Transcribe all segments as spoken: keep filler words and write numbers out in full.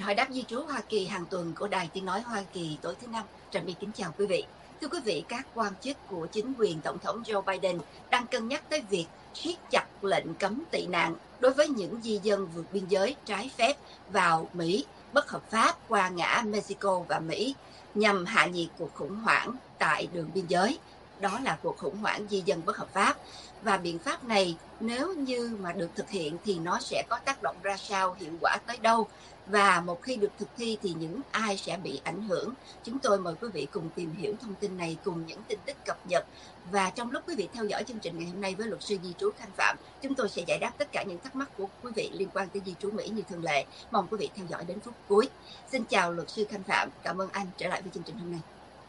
Hỏi đáp di trú Hoa Kỳ hàng tuần của Đài Tiếng Nói Hoa Kỳ tối thứ Năm, Trà My kính chào quý vị. Thưa quý vị, các quan chức của chính quyền Tổng thống Joe Biden đang cân nhắc tới việc siết chặt lệnh cấm tị nạn đối với những di dân vượt biên giới trái phép vào Mỹ bất hợp pháp qua ngã Mexico và Mỹ nhằm hạ nhiệt cuộc khủng hoảng tại đường biên giới. Đó là cuộc khủng hoảng di dân bất hợp pháp. Và biện pháp này nếu như mà được thực hiện thì nó sẽ có tác động ra sao, hiệu quả tới đâu, và một khi được thực thi thì những ai sẽ bị ảnh hưởng. Chúng tôi mời quý vị cùng tìm hiểu thông tin này cùng những tin tức cập nhật. Và trong lúc quý vị theo dõi chương trình ngày hôm nay với luật sư di trú Khanh Phạm, chúng tôi sẽ giải đáp tất cả những thắc mắc của quý vị liên quan tới di trú Mỹ như thường lệ. Mong quý vị theo dõi đến phút cuối. Xin chào luật sư Khanh Phạm, cảm ơn anh trở lại với chương trình hôm nay.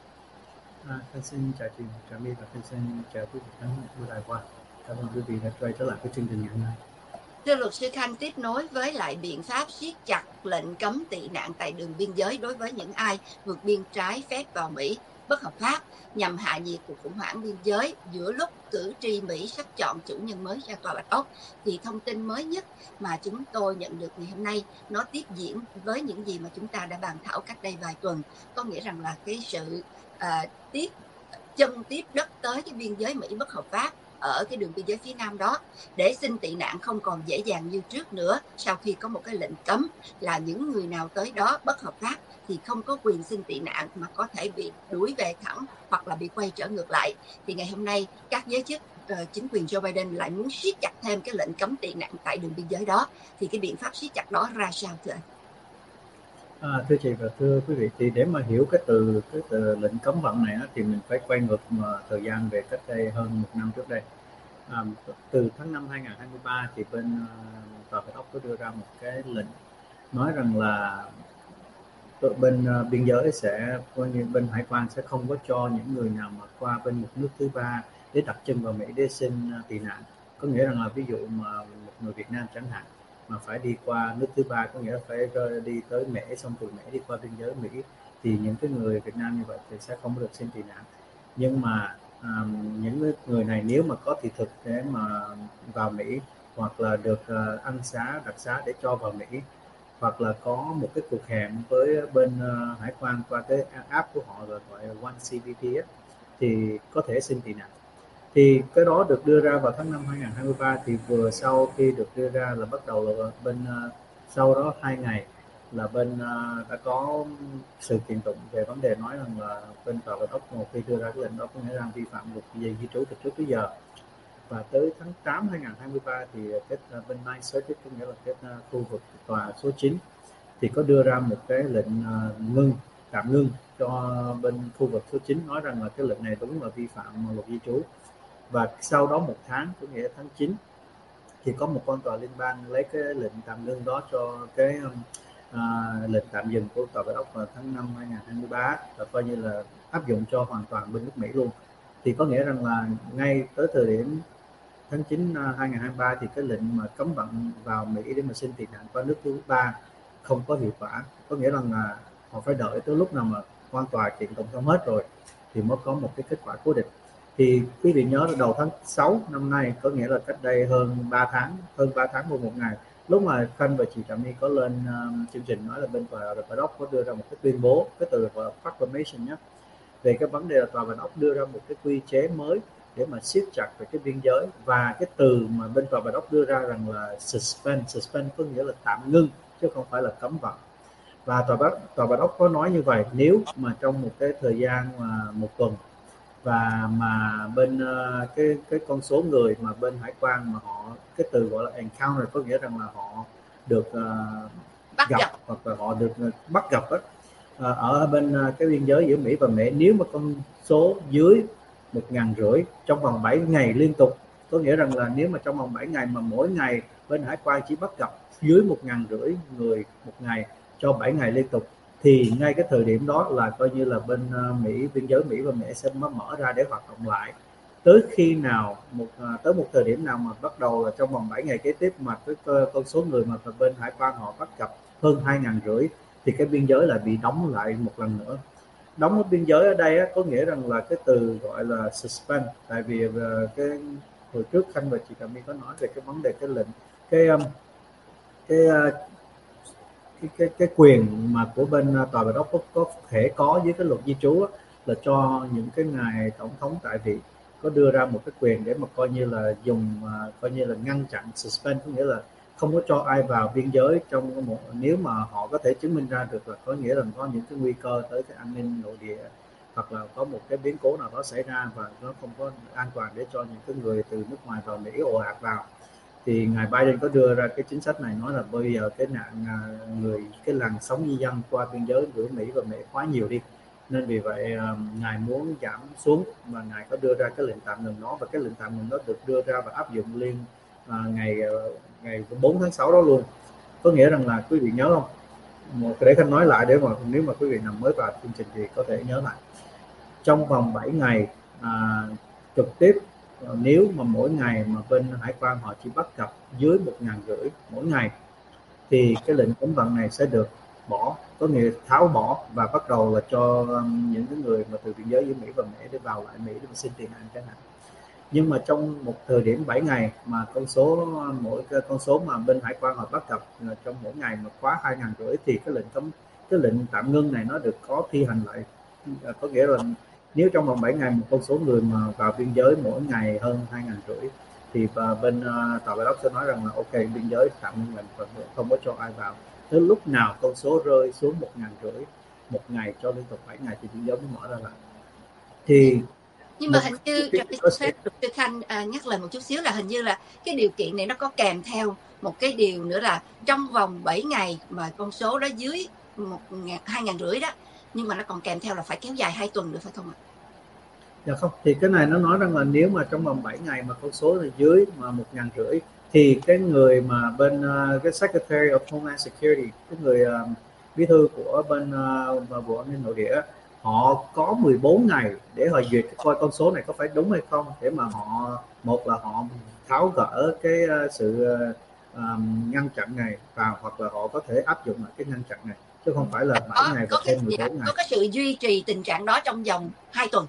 À, xin chào chị Trà My và xin chào quý vị khán giả của Đài Hoa. Cảm ơn quý vị đã quay trở lại với chương trình ngày hôm nay. Thưa luật sư Khanh, tiếp nối với lại biện pháp siết chặt lệnh cấm tị nạn tại đường biên giới đối với những ai vượt biên trái phép vào Mỹ bất hợp pháp nhằm hạ nhiệt cuộc khủng hoảng biên giới giữa lúc cử tri Mỹ sắp chọn chủ nhân mới ra tòa Bạch Ốc, thì thông tin mới nhất mà chúng tôi nhận được ngày hôm nay nó tiếp diễn với những gì mà chúng ta đã bàn thảo cách đây vài tuần, có nghĩa rằng là cái sự à, tiếp chân tiếp đất tới cái biên giới Mỹ bất hợp pháp ở cái đường biên giới phía nam đó để xin tị nạn không còn dễ dàng như trước nữa, sau khi có một cái lệnh cấm là những người nào tới đó bất hợp pháp thì không có quyền xin tị nạn mà có thể bị đuổi về thẳng hoặc là bị quay trở ngược lại. Thì ngày hôm nay các giới chức uh, chính quyền Joe Biden lại muốn siết chặt thêm cái lệnh cấm tị nạn tại đường biên giới đó, thì cái biện pháp siết chặt đó ra sao thưa anh? À, thưa chị và thưa quý vị, thì để mà hiểu cái từ cái từ lệnh cấm vận này á, thì mình phải quay ngược mà thời gian về cách đây hơn một năm trước đây. À, từ tháng năm hai nghìn không trăm hai mươi ba thì bên uh, tòa Bạch Ốc có đưa ra một cái lệnh nói rằng là bên uh, biên giới sẽ coi như bên hải quan sẽ không có cho những người nào mà qua bên một nước thứ ba để đặt chân vào Mỹ để xin uh, tị nạn. Có nghĩa rằng là ví dụ mà một người Việt Nam chẳng hạn mà phải đi qua nước thứ ba, có nghĩa là phải đi tới Mỹ, xong từ Mỹ đi qua biên giới Mỹ, thì những cái người Việt Nam như vậy thì sẽ không được xin tị nạn. Nhưng mà um, những người này nếu mà có thị thực để mà vào Mỹ, hoặc là được uh, ăn xá, đặc xá để cho vào Mỹ, hoặc là có một cái cuộc hẹn với bên uh, hải quan qua cái app của họ rồi gọi là One C B P á, thì có thể xin tị nạn. Thì cái đó được đưa ra vào tháng năm hai nghìn không trăm hai mươi ba, thì vừa sau khi được đưa ra là bắt đầu là bên uh, sau đó hai ngày là bên uh, đã có sự kiện tụng về vấn đề nói rằng là bên tòa Bạch Ốc một khi đưa ra cái lệnh đó có nghĩa là vi phạm luật về di trú từ trước tới giờ. Và tới tháng tám hai nghìn không trăm hai mươi ba thì cái uh, bên Ninth Circuit, có nghĩa là cái uh, khu vực tòa số chín, thì có đưa ra một cái lệnh uh, ngưng tạm ngưng cho bên khu vực số chín, nói rằng là cái lệnh này đúng là vi phạm luật di trú. Và sau đó một tháng, có nghĩa tháng chín, thì có một con tòa liên bang lấy cái lệnh tạm ngưng đó cho cái uh, lệnh tạm dừng của tòa Bạch Ốc vào tháng năm hai nghìn không trăm hai mươi ba, và coi như là áp dụng cho hoàn toàn bên nước Mỹ luôn. Thì có nghĩa rằng là ngay tới thời điểm tháng chín hai nghìn không trăm hai mươi ba thì cái lệnh mà cấm vận vào Mỹ để mà xin tị nạn qua nước thứ ba không có hiệu quả. Có nghĩa rằng là họ phải đợi tới lúc nào mà quan tòa kiện tụng xong hết rồi thì mới có một cái kết quả cố định. Thì quý vị nhớ là đầu tháng sáu năm nay, có nghĩa là cách đây hơn ba tháng, hơn ba tháng và một ngày, lúc mà Khanh và chị Trà My có lên uh, chương trình nói là bên tòa Bạch Ốc có đưa ra một cái tuyên bố, cái từ là proclamation nhé, về cái vấn đề là tòa Bạch Ốc đưa ra một cái quy chế mới để mà siết chặt về cái biên giới. Và cái từ mà bên tòa Bạch Ốc đưa ra rằng là suspend, suspend có nghĩa là tạm ngưng chứ không phải là cấm vận. Và tòa Bạch, tòa Bạch Ốc có nói như vậy, nếu mà trong một cái thời gian mà một tuần và mà bên uh, cái cái con số người mà bên hải quan mà họ, cái từ gọi là encounter, có nghĩa rằng là họ được uh, Bắt gặp, gặp hoặc là họ được uh, bắt gặp đó, uh, ở bên uh, cái biên giới giữa Mỹ và Mỹ, nếu mà con số dưới một ngàn rưỡi trong vòng bảy ngày liên tục, có nghĩa rằng là nếu mà trong vòng bảy ngày mà mỗi ngày bên hải quan chỉ bắt gặp dưới một ngàn rưỡi người một ngày cho bảy ngày liên tục, thì ngay cái thời điểm đó là coi như là bên Mỹ, biên giới Mỹ và Mỹ sẽ mở ra để hoạt động lại. Tới khi nào một tới một thời điểm nào mà bắt đầu là trong vòng bảy ngày kế tiếp mà cái con số người mà bên hải quan họ bắt gặp hơn hai ngàn rưỡi thì cái biên giới lại bị đóng lại một lần nữa. Đóng ở biên giới ở đây á, có nghĩa rằng là cái từ gọi là suspend, tại vì cái hồi trước Khanh và chị Trà My có nói về cái vấn đề cái lệnh cái cái cái cái cái quyền mà của bên tòa bạch ốc có, có thể có với cái luật di trú á, là cho những cái ngài tổng thống tại vị có đưa ra một cái quyền để mà coi như là dùng uh, coi như là ngăn chặn suspend, có nghĩa là không có cho ai vào biên giới trong một, nếu mà họ có thể chứng minh ra được là có nghĩa là có những cái nguy cơ tới cái an ninh nội địa, hoặc là có một cái biến cố nào đó xảy ra và nó không có an toàn để cho những cái người từ nước ngoài vào Mỹ ồ ạt vào. Thì ngài Biden có đưa ra cái chính sách này, nói là bây giờ cái nạn người cái làn sóng di dân qua biên giới giữa Mỹ và Mỹ quá nhiều đi, nên vì vậy ngài muốn giảm xuống, và ngài có đưa ra cái lệnh tạm ngừng đó, và cái lệnh tạm ngừng đó được đưa ra và áp dụng liên à, ngày ngày bốn tháng sáu đó luôn. Có nghĩa rằng là quý vị nhớ không, một để Khanh nói lại để mà nếu mà quý vị nào mới vào chương trình thì có thể nhớ lại, trong vòng bảy ngày à, trực tiếp, nếu mà mỗi ngày mà bên hải quan họ chỉ bắt gặp dưới một ngàn rưỡi mỗi ngày thì cái lệnh cấm vận này sẽ được bỏ, có nghĩa tháo bỏ, và bắt đầu là cho những cái người mà từ biên giới giữa Mỹ và Mỹ để vào lại Mỹ để mà xin tiền ăn chẳng hạn. Nhưng mà trong một thời điểm bảy ngày mà con số mỗi cái con số mà bên hải quan họ bắt gặp trong mỗi ngày mà quá hai ngàn rưỡi thì cái lệnh cấm cái lệnh tạm ngưng này nó được có thi hành lại. Có nghĩa là nếu trong vòng bảy ngày một con số người mà vào biên giới mỗi ngày hơn hai ngàn rưỡi thì bên uh, tòa bạch ốc sẽ nói rằng là ok, biên giới tạm ngưng lệnh và không có cho ai vào. Tới lúc nào con số rơi xuống một ngàn rưỡi một ngày cho liên tục bảy ngày thì biên giới mới mở ra lại. Thì nhưng mà hình như cho Khanh à, nhắc lời một chút xíu là hình như là cái điều kiện này nó có kèm theo một cái điều nữa là trong vòng bảy ngày mà con số đó dưới một ngàn hai ngàn rưỡi đó, nhưng mà nó còn kèm theo là phải kéo dài hai tuần nữa phải không ạ? Dạ không, thì cái này nó nói rằng là nếu mà trong vòng bảy ngày mà con số là dưới mà một ngàn rưỡi thì cái người mà bên uh, cái Secretary of Homeland Security, cái người uh, bí thư của bên uh, Bộ An ninh Nội địa, họ có mười bốn ngày để họ duyệt coi con số này có phải đúng hay không, để mà họ một là họ tháo gỡ cái uh, sự uh, um, ngăn chặn này vào, hoặc là họ có thể áp dụng lại cái ngăn chặn này, chứ không phải là bảy ngày và thêm mười bốn ngày. Có cái sự duy trì tình trạng đó trong vòng hai tuần.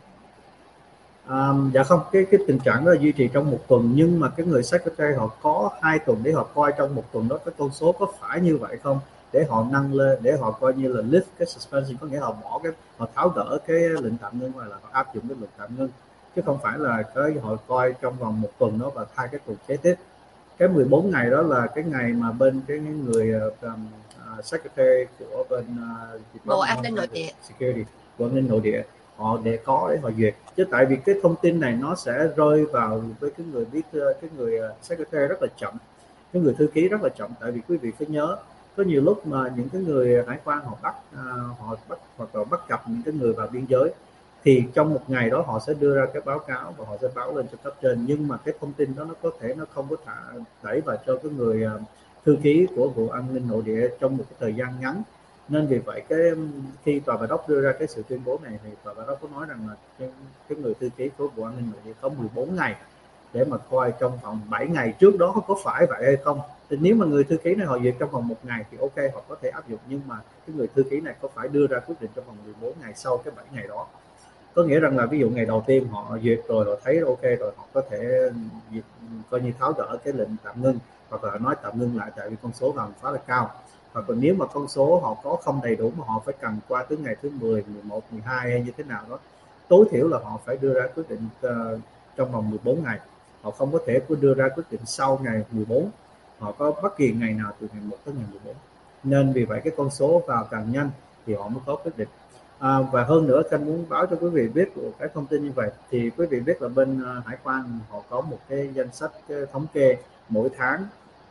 À, dạ không, cái cái tình trạng đó là duy trì trong một tuần, nhưng mà cái người secretary họ có hai tuần để họ coi trong một tuần đó cái con số có phải như vậy không, để họ nâng lên, để họ coi như là lift cái suspension, có nghĩa họ bỏ cái họ tháo gỡ cái lệnh tạm ngưng, hoặc là họ áp dụng cái lệnh tạm ngưng, chứ không phải là cái họ coi trong vòng một tuần đó và thay cái tuần kế tiếp. Cái mười bốn ngày đó là cái ngày mà bên cái người um, uh, secretary của bên uh, Bộ An ninh Nội địa Security, Bộ An ninh Nội địa họ để có để họ duyệt, chứ tại vì cái thông tin này nó sẽ rơi vào với cái người biết cái người secretary rất là chậm, cái người thư ký rất là chậm. Tại vì quý vị phải nhớ, có nhiều lúc mà những cái người hải quan họ bắt uh, họ bắt hoặc là bắt gặp những cái người vào biên giới thì trong một ngày đó họ sẽ đưa ra cái báo cáo và họ sẽ báo lên cho cấp trên, nhưng mà cái thông tin đó nó có thể nó không có thả đẩy vào cho cái người uh, thư ký của Bộ An ninh Nội địa trong một cái thời gian ngắn. Nên vì vậy cái khi tòa bạch ốc đưa ra cái sự tuyên bố này thì tòa bạch ốc có nói rằng là cái, cái người thư ký của Bộ An ninh Nội địa có mười bốn ngày để mà coi trong vòng bảy ngày trước đó có phải vậy hay không. Thì nếu mà người thư ký này họ duyệt trong vòng một ngày thì ok, họ có thể áp dụng, nhưng mà cái người thư ký này có phải đưa ra quyết định trong vòng mười bốn ngày sau cái bảy ngày đó. Có nghĩa rằng là ví dụ ngày đầu tiên họ duyệt rồi, họ thấy ok rồi, họ có thể duyệt, coi như tháo gỡ cái lệnh tạm ngưng, hoặc là nói tạm ngưng lại tại vì con số vào khá là cao. Hoặc là nếu mà con số họ có không đầy đủ mà họ phải cần qua tới ngày thứ mười, mười một, mười hai hay như thế nào đó, tối thiểu là họ phải đưa ra quyết định uh, trong vòng mười bốn ngày. Họ không có thể đưa ra quyết định sau ngày mười bốn, họ có bất kỳ ngày nào từ ngày một tới ngày mười bốn. Nên vì vậy cái con số vào càng nhanh thì họ mới có quyết định. À, và hơn nữa Khanh muốn báo cho quý vị biết một cái thông tin như vậy, thì quý vị biết là bên uh, hải quan họ có một cái danh sách cái thống kê mỗi tháng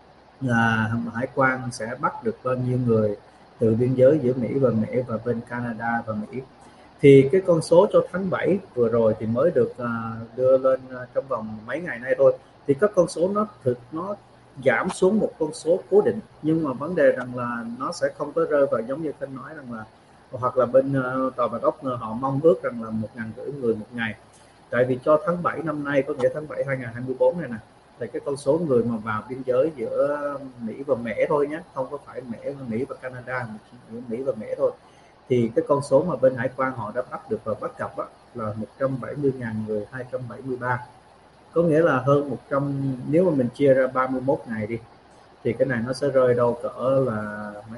là hải quan sẽ bắt được bao nhiêu người từ biên giới giữa Mỹ và Mỹ và bên Canada và Mỹ. Thì cái con số cho tháng bảy vừa rồi thì mới được uh, đưa lên uh, trong vòng mấy ngày nay thôi, thì các con số nó thực nó giảm xuống một con số cố định, nhưng mà vấn đề rằng là nó sẽ không có rơi vào giống như Khanh nói rằng là, hoặc là bên uh, tòa bạch ốc họ mong ước rằng là một ngàn rưỡi người một ngày. Tại vì cho tháng bảy năm nay, có nghĩa tháng bảy hai nghìn không trăm hai mươi tư này nè, thì cái con số người mà vào biên giới giữa Mỹ và Mỹ thôi nhé, không có phải Mỹ Mỹ và Canada, giữa Mỹ và Mỹ thôi, thì cái con số mà bên hải quan họ đã bắt được và bắt gặp đó, là một trăm bảy mươi nghìn người, hai trăm bảy mươi ba. Có nghĩa là hơn một trăm, nếu mà mình chia ra ba mươi mốt ngày đi thì cái này nó sẽ rơi đâu cỡ là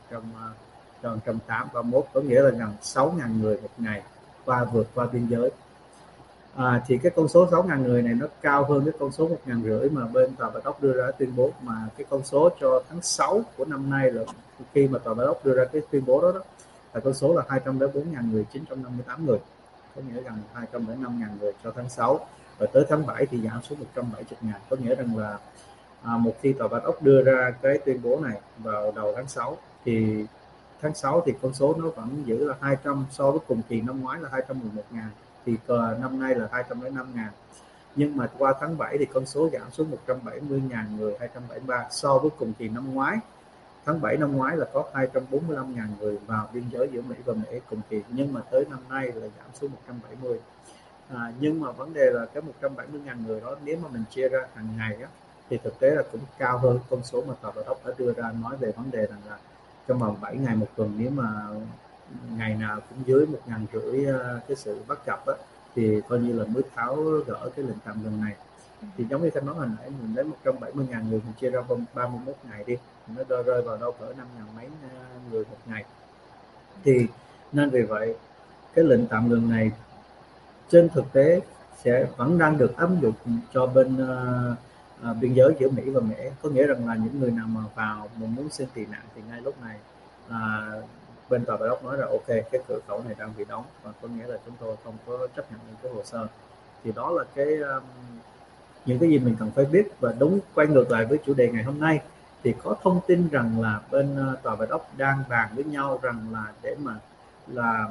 trăm trong trăm tám mươi mốt, có nghĩa là gần sáu nghìn người một ngày qua vượt qua biên giới. À, thì cái con số sáu nghìn người này nó cao hơn cái con số một nghìn rưỡi mà bên Tòa Bạch Ốc đưa ra tuyên bố, mà cái con số cho tháng sáu của năm nay là khi mà Tòa Bạch Ốc đưa ra cái tuyên bố đó, đó là con số là hai trăm lẻ bốn nghìn người, chín trăm năm mươi tám người, có nghĩa rằng hai trăm lẻ năm nghìn người cho tháng sáu, và tới tháng bảy thì giảm xuống một trăm bảy mươi nghìn. Có nghĩa rằng là à, một khi Tòa Bạch Ốc đưa ra cái tuyên bố này vào đầu tháng sáu thì tháng sáu thì con số nó vẫn giữ là hai trăm, so với cùng kỳ năm ngoái là hai trăm mười một nghìn, thì năm nay là hai trăm lẻ năm nghìn. Nhưng mà qua tháng bảy thì con số giảm xuống một trăm bảy mươi nghìn người, hai trăm bảy mươi ba, so với cùng kỳ năm ngoái. Tháng bảy năm ngoái là có hai trăm bốn mươi lăm nghìn người vào biên giới giữa Mỹ và Mễ cùng kỳ, nhưng mà tới năm nay là giảm xuống một trăm bảy mươi. À, nhưng mà vấn đề là cái một trăm bảy mươi nghìn người đó, nếu mà mình chia ra hàng ngày á, thì thực tế là cũng cao hơn con số mà Tòa Bạch Ốc đã đưa ra, nói về vấn đề rằng là trong vòng bảy ngày một tuần, nếu mà ngày nào cũng dưới một nghìn rưỡi cái sự bắt gặp á, thì coi như là mới tháo gỡ cái lệnh tạm dừng này. Thì giống như Thanh nói hồi nãy, mình lấy một trăm bảy mươi nghìn người mình chia ra ba mươi mốt ngày đi, nó rơi rơi vào đâu cỡ năm nghìn mấy người một ngày. Thì nên vì vậy cái lệnh tạm ngừng này trên thực tế sẽ vẫn đang được áp dụng cho bên uh, uh, biên giới giữa Mỹ và Mễ. Có nghĩa rằng là những người nào mà vào mà muốn xin tị nạn thì ngay lúc này uh, bên Tòa Bạch Ốc nói là ok, cái cửa khẩu này đang bị đóng, và có nghĩa là chúng tôi không có chấp nhận những cái hồ sơ. Thì đó là cái um, những cái gì mình cần phải biết. Và đúng, quay ngược lại với chủ đề ngày hôm nay, thì có thông tin rằng là bên uh, Tòa Bạch Ốc đang bàn với nhau rằng là để mà là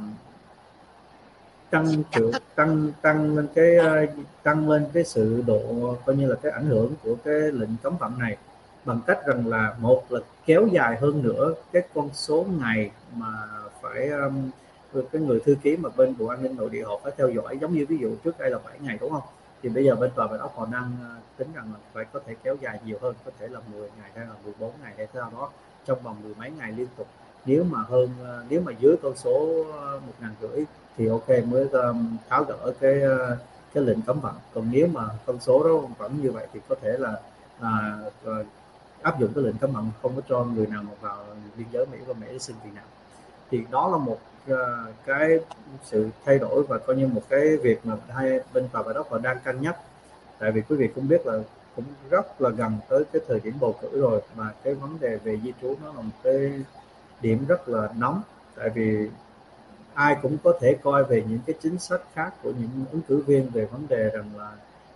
tăng sự tăng tăng lên cái tăng lên cái sự độ, coi như là cái ảnh hưởng của cái lệnh cấm vận này, bằng cách rằng là một là kéo dài hơn nữa cái con số ngày mà phải um, cái người thư ký mà bên Bộ An ninh Nội địa họ phải theo dõi. Giống như ví dụ trước đây là bảy ngày đúng không, thì bây giờ bên Tòa Bạch Ốc họ đang tính rằng là phải có thể kéo dài nhiều hơn, có thể là mười ngày hay là mười bốn ngày hay sao đó, trong vòng mười mấy ngày liên tục. Nếu mà hơn nếu mà dưới con số một nghìn rưỡi thì ok mới um, tháo gỡ cái cái lệnh cấm vận. Còn nếu mà con số đó vẫn như vậy thì có thể là à, áp dụng cái lệnh cấm vận, không có cho người nào mà vào biên giới Mỹ và Mễ để xin tị nạn. Thì đó là một uh, cái sự thay đổi, và coi như một cái việc mà hai bên Tòa Bạch Ốc họ đang cân nhắc. Tại vì quý vị cũng biết là cũng rất là gần tới cái thời điểm bầu cử rồi, mà cái vấn đề về di trú nó là một cái điểm rất là nóng. Tại vì ai cũng có thể coi về những cái chính sách khác của những ứng cử viên về vấn đề rằng là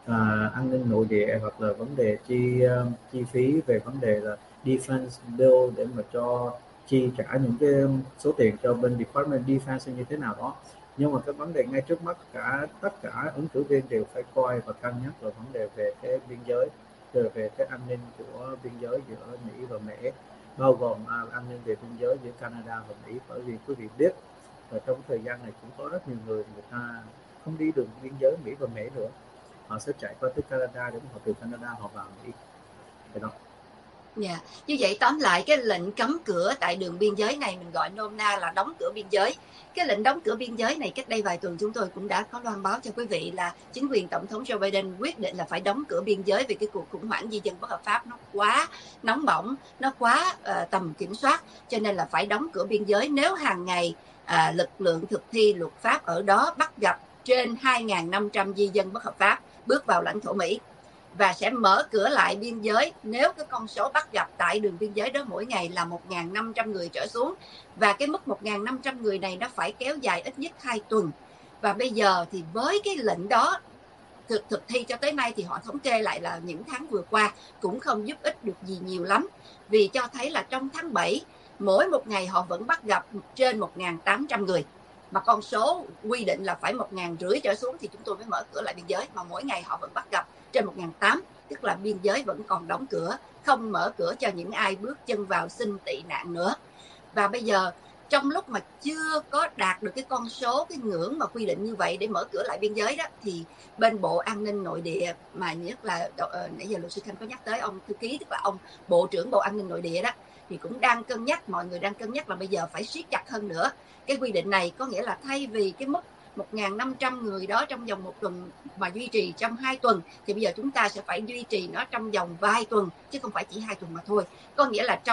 à, an ninh nội địa, hoặc là vấn đề chi uh, chi phí về vấn đề là defense bill để mà cho chi trả những cái số tiền cho bên Department Defense như thế nào đó. Nhưng mà cái vấn đề ngay trước mắt cả tất cả ứng cử viên đều phải coi và cân nhắc là vấn đề về cái biên giới, về cái an ninh của biên giới giữa Mỹ và Mễ, bao gồm à, an ninh về biên giới giữa Canada và Mỹ. Bởi vì quý vị biết và trong thời gian này cũng có rất nhiều người người ta không đi đường biên giới Mỹ và Mễ nữa, họ sẽ chạy qua tới Canada để họ từ Canada họ vào Mỹ. Thế đó. Dạ, yeah. Như vậy tóm lại cái lệnh cấm cửa tại đường biên giới này mình gọi nôm na là đóng cửa biên giới. Cái lệnh đóng cửa biên giới này cách đây vài tuần chúng tôi cũng đã có loan báo cho quý vị là chính quyền Tổng thống Joe Biden quyết định là phải đóng cửa biên giới vì cái cuộc khủng hoảng di dân bất hợp pháp nó quá nóng bỏng, nó quá uh, tầm kiểm soát, cho nên là phải đóng cửa biên giới. Nếu hàng ngày uh, lực lượng thực thi luật pháp ở đó bắt gặp trên hai nghìn năm trăm di dân bất hợp pháp bước vào lãnh thổ Mỹ, và sẽ mở cửa lại biên giới nếu cái con số bắt gặp tại đường biên giới đó mỗi ngày là một nghìn năm trăm người trở xuống. Và cái mức một nghìn năm trăm người này nó phải kéo dài ít nhất hai tuần. Và bây giờ thì với cái lệnh đó thực, thực thi cho tới nay thì họ thống kê lại là những tháng vừa qua cũng không giúp ích được gì nhiều lắm. Vì cho thấy là trong tháng bảy, mỗi một ngày họ vẫn bắt gặp trên một nghìn tám trăm người. Mà con số quy định là phải một nghìn rưỡi trở xuống thì chúng tôi mới mở cửa lại biên giới, mà mỗi ngày họ vẫn bắt gặp trên một nghìn tám trăm, tức là biên giới vẫn còn đóng cửa, không mở cửa cho những ai bước chân vào xin tị nạn nữa. Và bây giờ trong lúc mà chưa có đạt được cái con số, cái ngưỡng mà quy định như vậy để mở cửa lại biên giới đó, thì bên Bộ An ninh Nội địa, mà nhất là nãy giờ luật sư Khanh có nhắc tới ông thư ký, tức là ông Bộ trưởng Bộ An ninh Nội địa đó, thì cũng đang cân nhắc, mọi người đang cân nhắc là bây giờ phải siết chặt hơn nữa cái quy định này. Có nghĩa là thay vì cái mức một nghìn năm trăm người đó trong vòng một tuần mà duy trì trong hai tuần, thì bây giờ chúng ta sẽ phải duy trì nó trong vòng vài tuần, chứ không phải chỉ hai tuần mà thôi. Có nghĩa là trong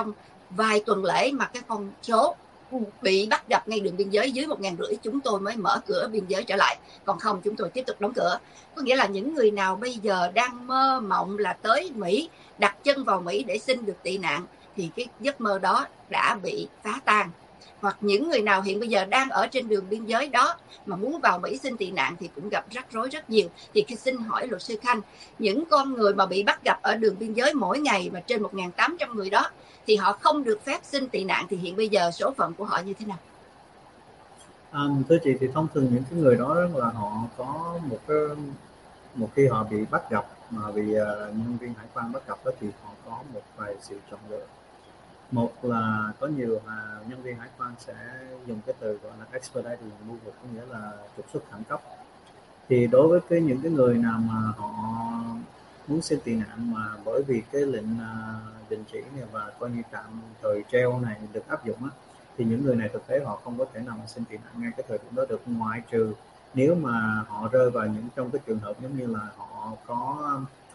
vài tuần lễ mà cái con số bị bắt gặp ngay đường biên giới dưới một ngàn rưỡi chúng tôi mới mở cửa biên giới trở lại, còn không chúng tôi tiếp tục đóng cửa. Có nghĩa là những người nào bây giờ đang mơ mộng là tới Mỹ, đặt chân vào Mỹ để xin được tị nạn thì cái giấc mơ đó đã bị phá tan. Hoặc những người nào hiện bây giờ đang ở trên đường biên giới đó mà muốn vào Mỹ xin tị nạn thì cũng gặp rắc rối rất nhiều. Thì xin hỏi luật sư Khanh, những con người mà bị bắt gặp ở đường biên giới mỗi ngày mà trên một nghìn tám trăm người đó thì họ không được phép xin tị nạn, thì hiện bây giờ số phận của họ như thế nào? À, thưa chị, thì thông thường những cái người đó là họ có một cái một khi họ bị bắt gặp mà bị uh, nhân viên hải quan bắt gặp đó, thì họ có một vài sự chọn lựa. Một là có nhiều uh, nhân viên hải quan sẽ dùng cái từ gọi là expedited removal, có nghĩa là trục xuất khẩn cấp. Thì đối với cái những cái người nào mà họ muốn xin tị nạn mà bởi vì cái lệnh uh, đình chỉ này và coi như tạm thời treo này được áp dụng á, thì những người này thực tế họ không có thể nào mà xin tị nạn ngay cái thời điểm đó được, ngoại trừ nếu mà họ rơi vào những trong cái trường hợp giống như là họ có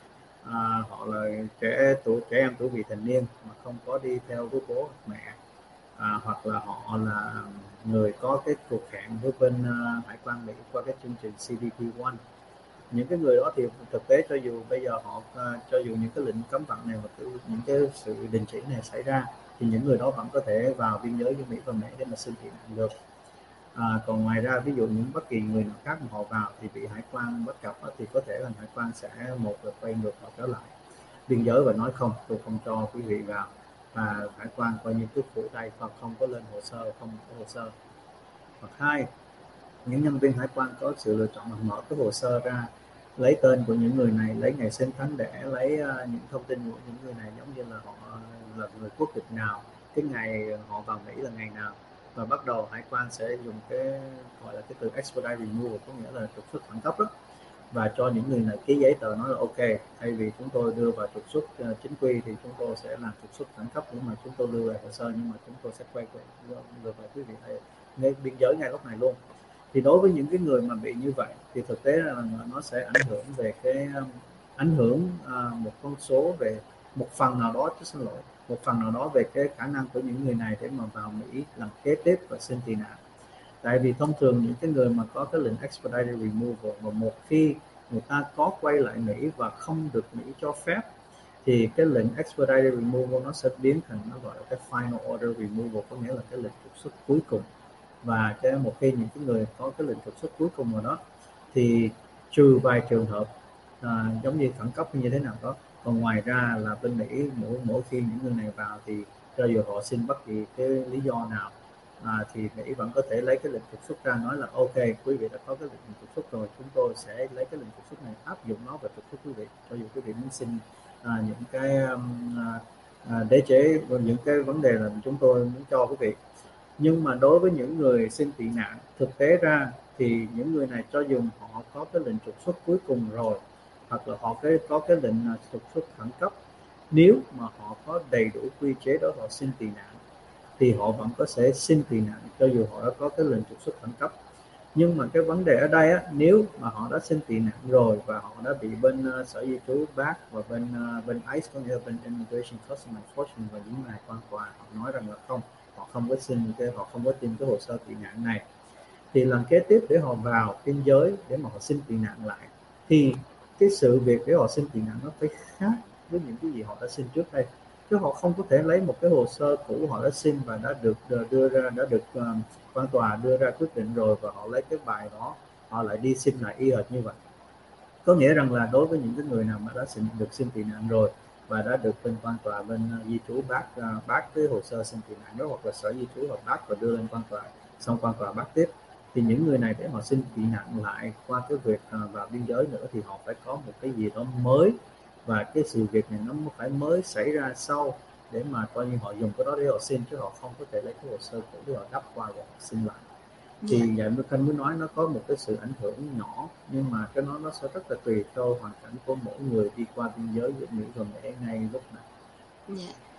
à, họ là trẻ tuổi trẻ em tuổi vị thành niên mà không có đi theo với bố hoặc mẹ, à, hoặc là họ là người có cái cuộc hẹn với bên uh, hải quan Mỹ qua cái chương trình C B P một. Những cái người đó thì thực tế cho dù bây giờ họ uh, cho dù những cái lệnh cấm vận này hoặc những cái sự đình chỉ này xảy ra thì những người đó vẫn có thể vào biên giới với Mỹ và Mẹ để mà xin tị nạn được. À, còn ngoài ra ví dụ những bất kỳ người nào khác mà họ vào thì bị hải quan bắt gặp thì có thể là hải quan sẽ một là quay ngược họ trở lại biên giới và nói không, tôi không cho quý vị vào, và hải quan coi như cứ phủ tay hoặc không có lên hồ sơ, không có hồ sơ. Hoặc hai, những nhân viên hải quan có sự lựa chọn là mở cái hồ sơ ra, lấy tên của những người này, lấy ngày sinh tháng đẻ, lấy uh, những thông tin của những người này, giống như là họ là người quốc tịch nào, cái ngày họ vào Mỹ là ngày nào, và bắt đầu hải quan sẽ dùng cái gọi là cái từ expedite removal, có nghĩa là trục xuất khẩn cấp đó, và cho những người này ký giấy tờ nói là ok, thay vì chúng tôi đưa vào trục xuất uh, chính quy thì chúng tôi sẽ làm trục xuất khẩn cấp, nhưng mà chúng tôi lưu lại hồ sơ, nhưng mà chúng tôi sẽ quay ngược lại quý vị ngay biên giới ngay lúc này luôn. Thì đối với những cái người mà bị như vậy thì thực tế là nó sẽ ảnh hưởng về cái ảnh hưởng uh, một con số về một phần nào đó, chứ xin lỗi một phần nào đó về cái khả năng của những người này để mà vào Mỹ làm kế tiếp và xin tị nạn. Tại vì thông thường những cái người mà có cái lệnh expedited removal mà một khi người ta có quay lại Mỹ và không được Mỹ cho phép thì cái lệnh expedited removal nó sẽ biến thành nó gọi là cái final order removal, có nghĩa là cái lệnh trục xuất cuối cùng. Và cái một khi những cái người có cái lệnh trục xuất cuối cùng rồi đó thì trừ vài trường hợp à, giống như khẩn cấp như thế nào đó, còn ngoài ra là bên Mỹ mỗi mỗi khi những người này vào thì cho dù họ xin bất kỳ cái lý do nào à, thì Mỹ vẫn có thể lấy cái lệnh trục xuất ra, nói là ok, quý vị đã có cái lệnh trục xuất rồi, chúng tôi sẽ lấy cái lệnh trục xuất này áp dụng nó và trục xuất quý vị, cho dù quý vị muốn xin à, những cái um, à, đế chế những cái vấn đề là chúng tôi muốn cho quý vị. Nhưng mà đối với những người xin tị nạn, thực tế ra thì những người này cho dù họ có cái lệnh trục xuất cuối cùng rồi, hoặc là họ cái có cái lệnh trục xuất khẩn cấp, nếu mà họ có đầy đủ quy chế đó họ xin tị nạn thì họ vẫn có thể xin tị nạn cho dù họ đã có cái lệnh trục xuất khẩn cấp. Nhưng mà cái vấn đề ở đây á, nếu mà họ đã xin tị nạn rồi và họ đã bị bên uh, sở di trú bác và bên uh, bên i xê, có nghĩa là bên Immigration Customs Enforcement và những ngày quan tòa, họ nói rằng là không, họ không có xin cái họ không có tìm cái hồ sơ tị nạn này, thì lần kế tiếp để họ vào biên giới để mà họ xin tị nạn lại thì cái sự việc để họ xin tị nạn nó phải khác với những cái gì họ đã xin trước đây, chứ họ không có thể lấy một cái hồ sơ cũ họ đã xin và đã được đưa ra đã được uh, quan tòa đưa ra quyết định rồi, và họ lấy cái bài đó họ lại đi xin lại y hệt như vậy. Có nghĩa rằng là đối với những cái người nào mà đã xin được xin tị nạn rồi và đã được bên quan tòa bên uh, di trú bác uh, bác cái hồ sơ xin tị nạn đó, hoặc là sở di trú hoặc bác và đưa lên quan tòa, xong quan tòa bác tiếp, thì những người này để họ xin tị nạn lại qua cái việc uh, vào biên giới nữa thì họ phải có một cái gì đó mới, và cái sự việc này nó phải mới xảy ra sau để mà coi như họ dùng cái đó để họ xin, chứ họ không có thể lấy cái hồ sơ cũ để họ đắp qua và họ xin lại. Thì Dạ. vậy mới Khanh mới nói nó có một cái sự ảnh hưởng nhỏ, nhưng mà cái nó nó sẽ rất là tùy theo hoàn cảnh của mỗi người đi qua biên giới giữa Mỹ và Mẹ ngay lúc này. Dạ.